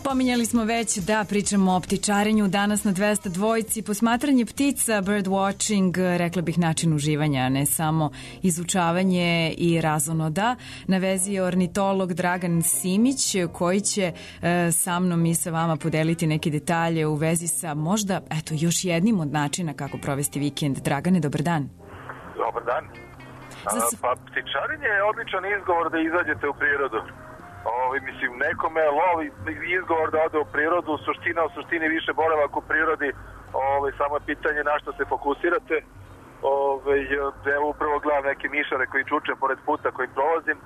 Pominjali smo već da pričamo o ptičarenju danas na 202. Posmatranje ptica, bird watching, rekla bih način uživanja, ne samo izučavanje i razonoda. Na vezi je ornitolog Dragan Simić koji će sa mnom i sa vama podeliti neke detalje u vezi sa možda još jednim od načina kako provesti vikend. Dragane, dobar dan. Dobar dan. Pa ptičarenje je odličan izgovor da izađete u prirodu. Mislim, nekome lovi izgovor da ode u prirodu, u suštini više boravak u prirodi, samo je pitanje na što se fokusirate. Evo upravo gledam neke mišare koji čuče pored puta koji prolazim.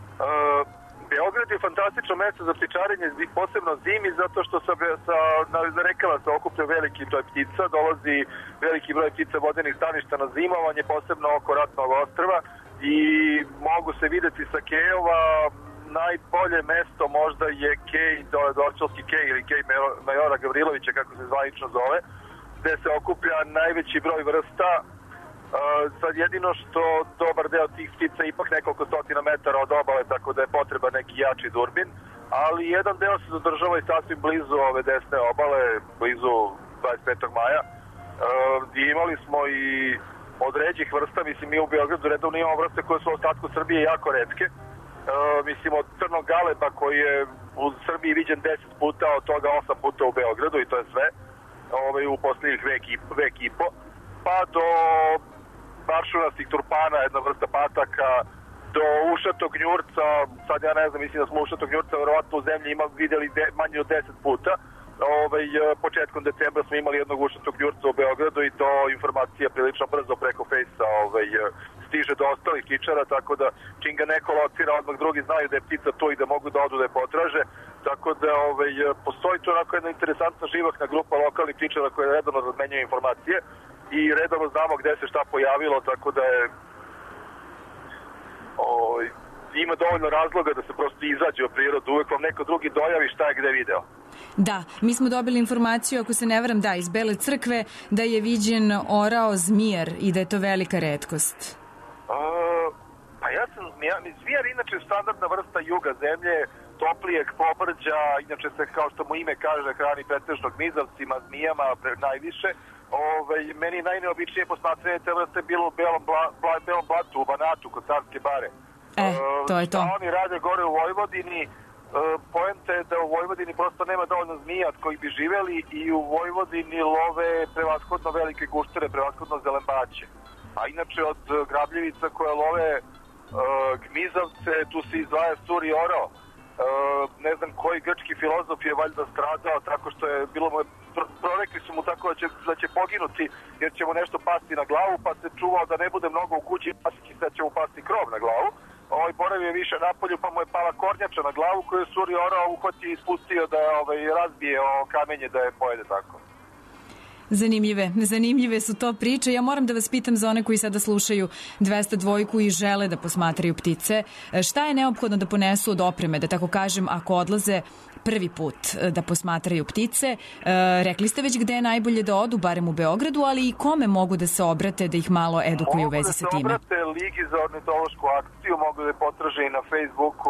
Beograd je fantastično mesto za ptičarenje, posebno zimi, zato što na rekama se okuplja veliki broj ptica, dolazi veliki broj ptica vodenih staništa na zimovanje, posebno oko Ratnog ostrva, i mogu se videti sa kejova. Najbolje mesto možda je kej, Dorčelski kej ili kej Majora Gavrilovića, kako se zvanično zove, gde se okuplja najveći broj vrsta. Sad jedino što dobar deo tih ptica ipak nekoliko stotina metara od obale, tako da je potreba neki jači durbin, ali jedan deo se zadržava i sasvim blizu ove desne obale, blizu 25. maja. Imali smo i od ređih vrsta, mislim, mi u Beogradu redovno imamo vrste koje su u ostatku Srbije jako retke. Mislim, od crnog galeba koji je u Srbiji viđen 10 puta, od toga 8 puta u Beogradu, i to je sve u posljednjih vek i po, pa do baršunastih turpana, jedna vrsta pataka, do ušatog gnjurca. Sad ja ne znam, mislim da smo ušatog gnjurca verovatno u zemlji vidjeli manje od 10 puta. Početkom decembra smo imali jednog ušatog gnjurca u Beogradu i to informacija prilično brzo preko Fejsa stiže do ostalih ptičara, tako da čim ga neko locira, odmah drugi znaju da je ptica tu i da mogu da odu da je potraže. Tako da postoji tu onako jedna interesantna živahna grupa lokalnih ptičara koja redovno razmenjuje informacije i redovno znamo gde se šta pojavilo, tako da je ima dovoljno razloga da se prosto izađe u prirodu, uvek vam neko drugi dojavi šta je gde video. Da, mi smo dobili informaciju, ako se ne varam, iz Bele crkve, da je viđen orao zmijer i da je to velika retkost. Pa ja sam zmijar, inače standardna vrsta juga zemlje, toplijeg pobrđa, inače se, kao što mu ime kaže, hrani pretežno gmizavcima, zmijama najviše. Meni najneobičnije posmatranje te vrste bilo u Belom blatu, u Banatu, kod Carske bare. To je to. Oni rade gore u Vojvodini. Poenta je da u Vojvodini prosto nema dovoljno zmija koji bi živeli i u Vojvodini love prevashodno velike guštere, prevashodno zelembaće. A inače od grabljevica koje love gmizavce, tu se izdvaja suri orao. Ne znam koji grčki filozof je valjda stradao tako što je bilo mu, prorekli su mu tako da će poginuti jer će mu nešto pasti na glavu, pa se čuvao da ne bude mnogo u kući, i sad će mu pasti krov na glavu. Boravio je više napolju, pa mu je pala kornjača na glavu koju je suri orao uhvati i ispustio da razbije kamenje da je pojede tako. Zanimljive su to priče. Ja moram da vas pitam za one koji sada slušaju 202 i žele da posmatraju ptice. Šta je neophodno da ponesu od opreme, da tako kažem, ako odlaze prvi put da posmatraju ptice? Rekli ste već gde je najbolje da odu, barem u Beogradu, ali i kome mogu da se obrate da ih malo edukuju u vezi sa time? Mogu da se obrate Ligi za ornitološku akciju, mogu da potraže i na Facebooku,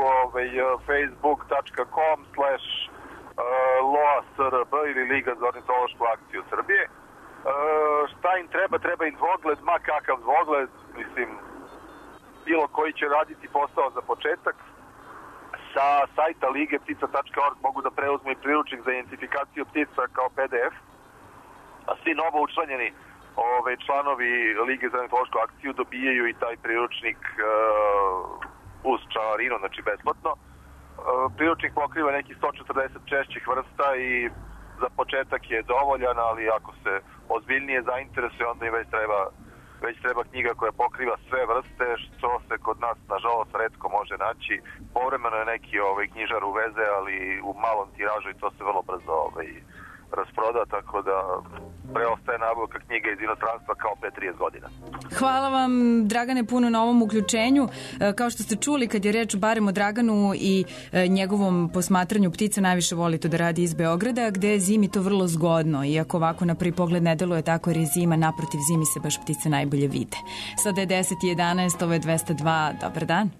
facebook.com/LOA-SRB ili Liga za ornitološku akciju Srbije. Šta im treba? Treba im dvogled, ma kakav dvogled, mislim, bilo koji će raditi posao za početak. Sa sajta lige ptica.org mogu da preuzmu i priručnik za identifikaciju ptica kao PDF, a svi novo učlanjeni članovi Lige za ornitološku akciju dobijaju i taj priručnik uz članarinu, znači besplatno. Priručnik pokriva neki 140 češćih vrsta i za početak je dovoljan, ali ako se ozbiljnije zainteresuje, onda im već treba knjiga koja pokriva sve vrste, što se kod nas nažalost retko može naći. Povremeno je neki knjižar uveze, ali u malom tiražu i to se vrlo brzo rasproda, tako da preostaje nabavka knjiga iz inostranstva kao pre 30 godina. Hvala vam, Dragane, puno na ovom uključenju. Kao što ste čuli, kad je reč barem o Draganu i njegovom posmatranju ptica, najviše voli to da radi iz Beograda, gde je zimi to vrlo zgodno, iako ovako na prvi pogled ne deluje tako jer je zima, naprotiv zimi se baš ptice najbolje vide. Sada je 10:11, ovo je 202, dobar dan.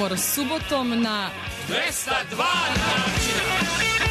humor subotom na 202 načina.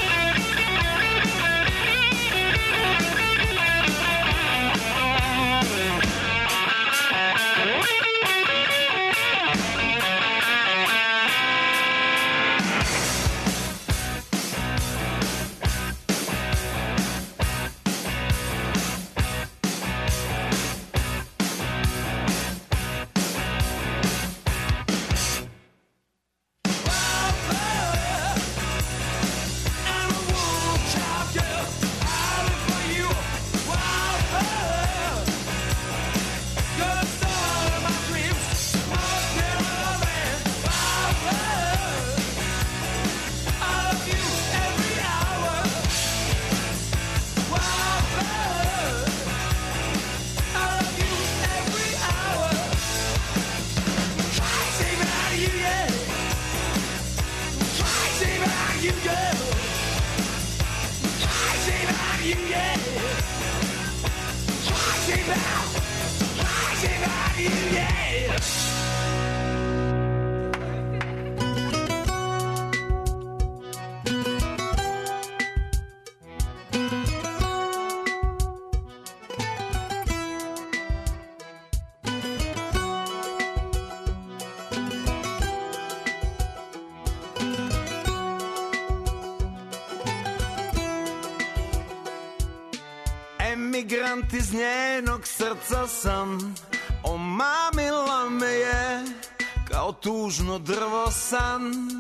Emigrant iz njenog srca sam, omamila me je kao tužno drvo san.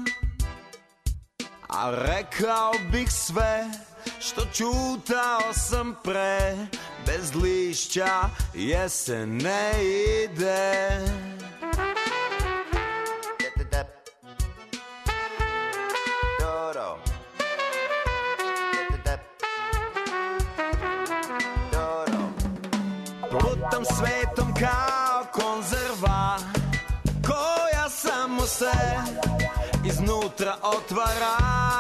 A rekao bih sve što čutao sam pre, bez lišća jesen ne ide. Plutam svetom kao konzerva koja samo se iznutra otvara.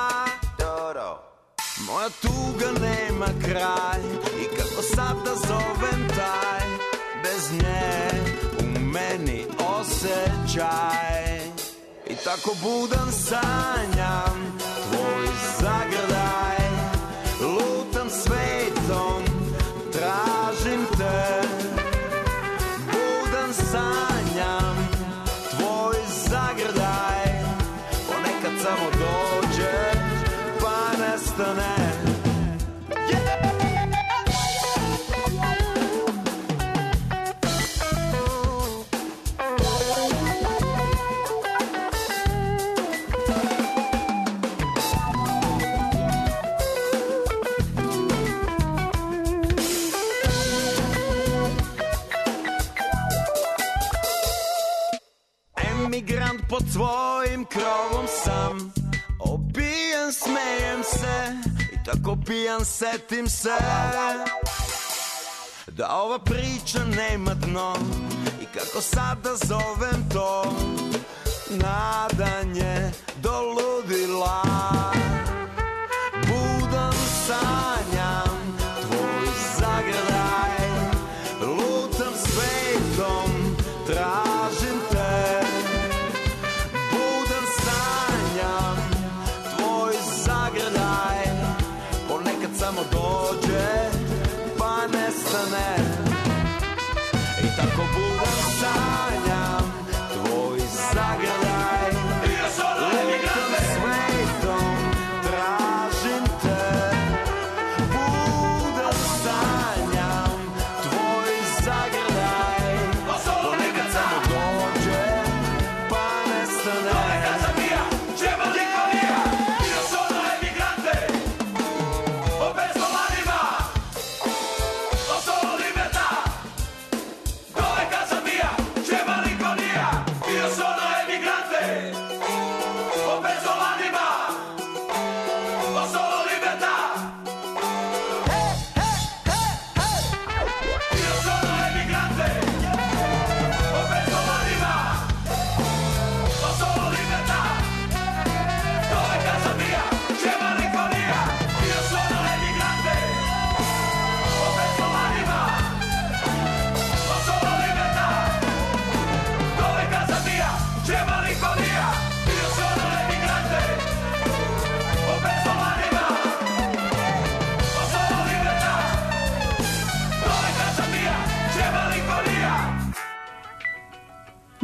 Moja tuga nema kraj i kako sad da zovem taj, bez nje u meni osjećaj. I tako budan sanjam tvoj zagrljaj, lutam svetom, tražim te. Budan sanjam tvoj zagrljaj, ponekad samo dođe pa nestane. Emigrant pod svojim krovom sam, opijan smejem se i tako pijan setim se da ova priča nema dno i kako sada zovem to nadanje do ludila. Budan sanjam tvoj zagrljaj, lutam svetom, tražim te. Budan sanjam tvoj zagrljaj, ponekad samo dođe pa nestane. I tako budan sanjam tvoj zagrljaj, lutam svetom, tražim te. Budan sanjam tvoj zagrljaj, ponekad samo dođe pa nestane. Dove casa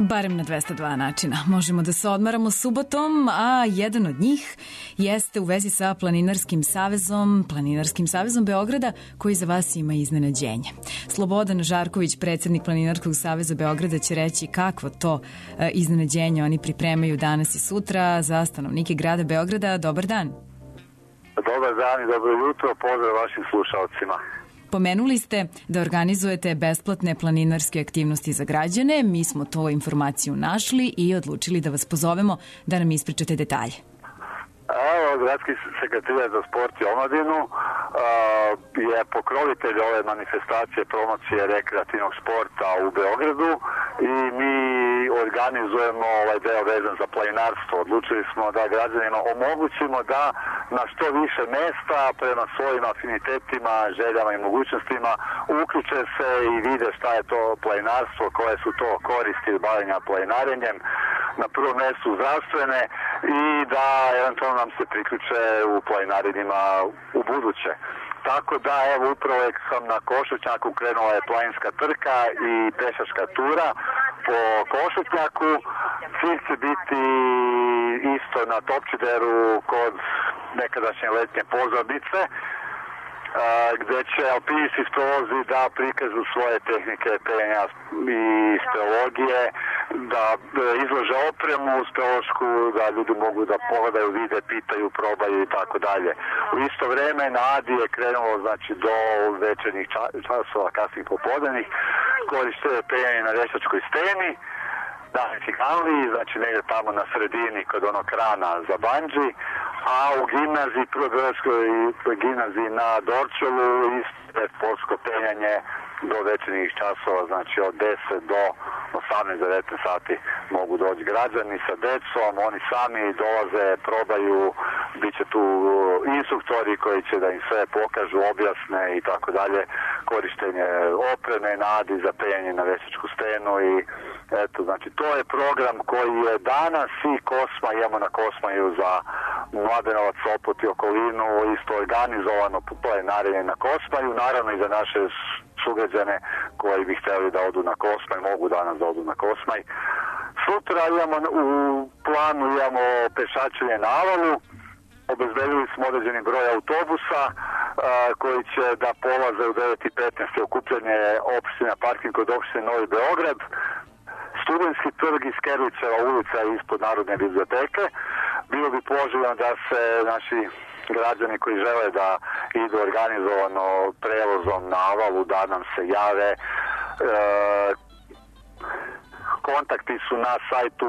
Barem na 202 načina. Možemo da se odmaramo subotom, a jedan od njih jeste u vezi sa Planinarskim savezom Beograda, koji za vas ima iznenađenje. Slobodan Žarković, predsednik Planinarskog saveza Beograda, će reći kakvo to iznenađenje oni pripremaju danas i sutra za stanovnike grada Beograda. Dobar dan. Dobar dan i dobro jutro, pozdrav vašim slušalcima. Pomenuli ste da organizujete besplatne planinarske aktivnosti za građane. Mi smo tu informaciju našli i odlučili da vas pozovemo da nam ispričate detalje. Evo, Gradski sekretarijat za sport i omladinu je pokrovitelj ove manifestacije promocije rekreativnog sporta u Beogradu i mi organizujemo ovaj deo vezan za planinarstvo. Odlučili smo da građanima omogućimo da na što više mesta prema svojim afinitetima, željama i mogućnostima uključe se i vide šta je to planinarstvo, koje su to koristi bavljenja planinarenjem, na prvom mjestu zdravstvene, i da eventualno nam se priključe u planinarenjima u buduće. Tako da, evo, upravo sam na Košutnjaku, krenula je planinska trka i pešačka tura po Košutnjaku. Cilj će biti isto na Topčideru kod nekadašnje letnje pozornice, gde će alpinisti sprovozi da prikažu svoje tehnike penja i speologije, da izlože opremu speološku, da ljudi mogu da pogledaju, vide, pitaju, probaju i tako dalje. U isto vreme na Adi je krenulo, znači, do večernjih časova, kasnih popodnevnih, korištenje penjanje na Veštačkoj steni, na Ciganliji, znači negdje tamo na sredini kod onog krana za bandži, a u gimnaziji, Prvobeogradskoj gimnaziji na Dorčolu, isto je sportsko penjanje do večernjih časova, znači od 10 do 18-19 sati mogu doći građani sa decom, oni sami dolaze, probaju, bit će tu instruktori koji će da im sve pokažu, objasne i tako dalje, korištenje opreme, nadi za penjanje na Veštačku stenu i eto, znači to je program koji je danas i Kosma, imamo na Kosmaju za Mladenovac, Sopot i okolinu isto organizovano planinarenje na Kosmaju, naravno i za naše sugrađane koji bi htjeli da odu na Kosmaj, mogu danas da odu na Kosmaj. Sutra imamo u planu pešačenje na Avalu, obezbedili smo određeni broj autobusa koji će da polaze u 9:15 okupljanje opština, parking kod opštine Novi Beograd, Studentski trg iz Kerlićeva ulica ispod Narodne biblioteke. Bilo bi poželjno da se naši građani koji žele da idu organizovano prevozom na Avalu, da nam se jave. Kontakti su na sajtu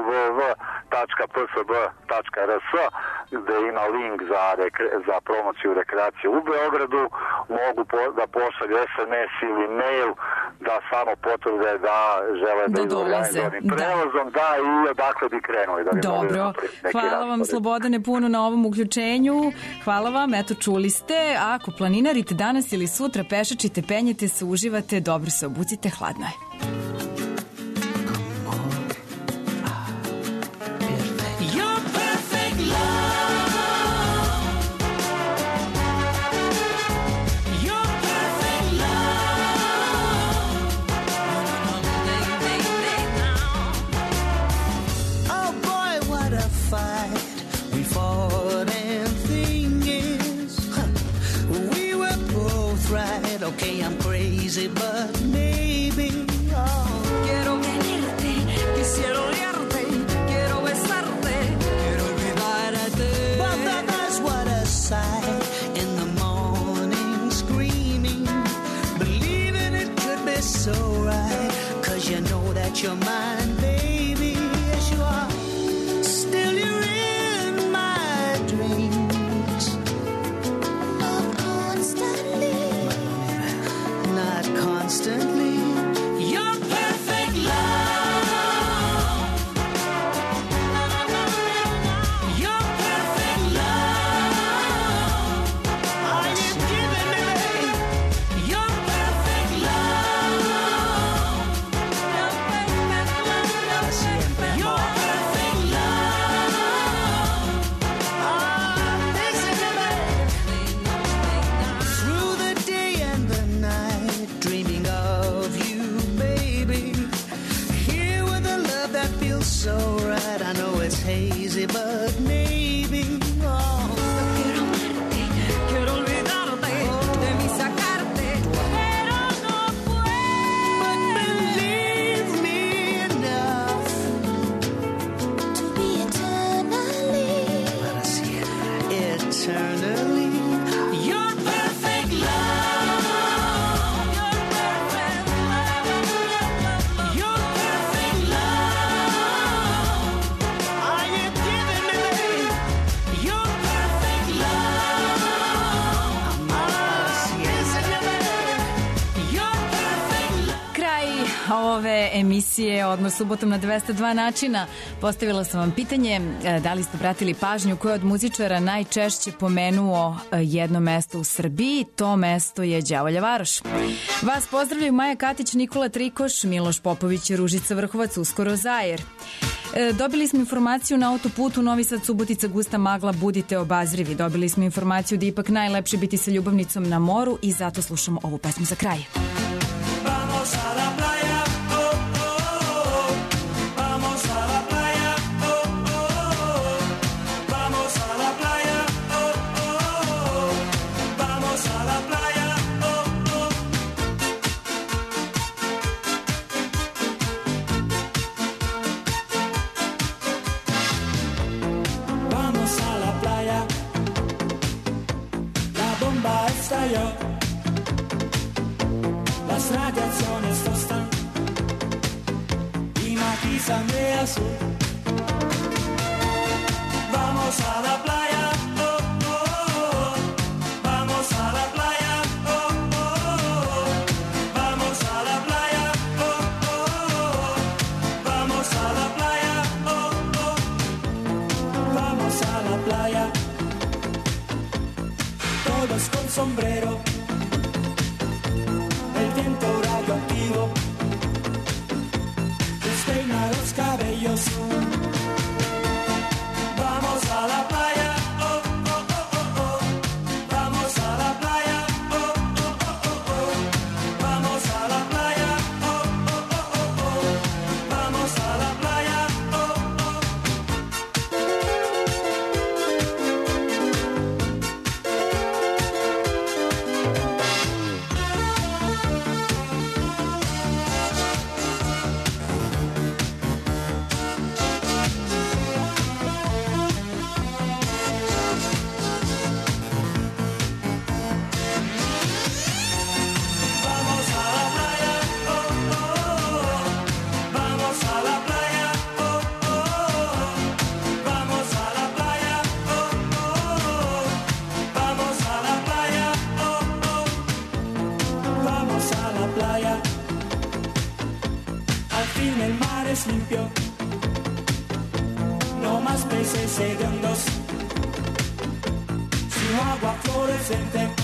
www.psb.rs gde ima link za promociju rekreacije u Beogradu. Mogu da pošalju SMS ili mail da samo potvrde da žele da idu organizovanim prevozom, da, i odakle bi krenuli. Dobro, hvala vam Slobodane puno na ovom uključenju. Hvala vam, eto čuli ste, ako planinarite danas ili sutra, pešačite, penjete se, uživate, dobro se obucite, hladno je. Okay, I'm crazy, but maybe quiero tenerte, quisiera olerte, quiero besarte, quiero olvidarte. But the nights what a sight in the morning screaming, believing it could be so right, 'cause you know that you're mine, baby, yes you are. Still you're in my dreams, not constantly. ove emisije Odmor subotom na 202 načina. Postavila sam vam pitanje da li ste obratili pažnju ko je od muzičara najčešće pomenuo jedno mesto u Srbiji. To mesto je Đavolja Varoš. Vas pozdravljaju Maja Katić, Nikola Trikoš, Miloš Popović, Ružica Vrhovac, uskoro Zajer. Dobili smo informaciju na autoputu Novi Sad Subotica gusta magla, budite obazrivi. Dobili smo informaciju da ipak najlepše biti sa ljubavnicom na moru i zato slušamo ovu pesmu za kraj. Vamos a la playa, oh, oh, oh. Vamos a la playa, oh, oh, oh. Vamos a la playa, oh, oh, oh. Vamos a la playa, oh, oh. Vamos a la playa, la bomba estalló. Las radiaciones tostan y matizan de azul. Vamos a la playa, oh, oh, oh. Vamos a la playa, oh, oh, oh. Vamos a la playa, oh, oh, oh. Vamos a la playa, oh, oh. Vamos a la playa, todos con sombrero. Viento radioactivo despeina los cabellos. Vamos a la playa, oh, oh, oh, oh, oh. Vamos a la playa, oh, oh, oh, oh, oh. Vamos a la playa, oh, oh, oh, oh, oh. Vamos a la playa, oh, oh. El mar es limpio, no más peces hediondos, sino agua fluorescente.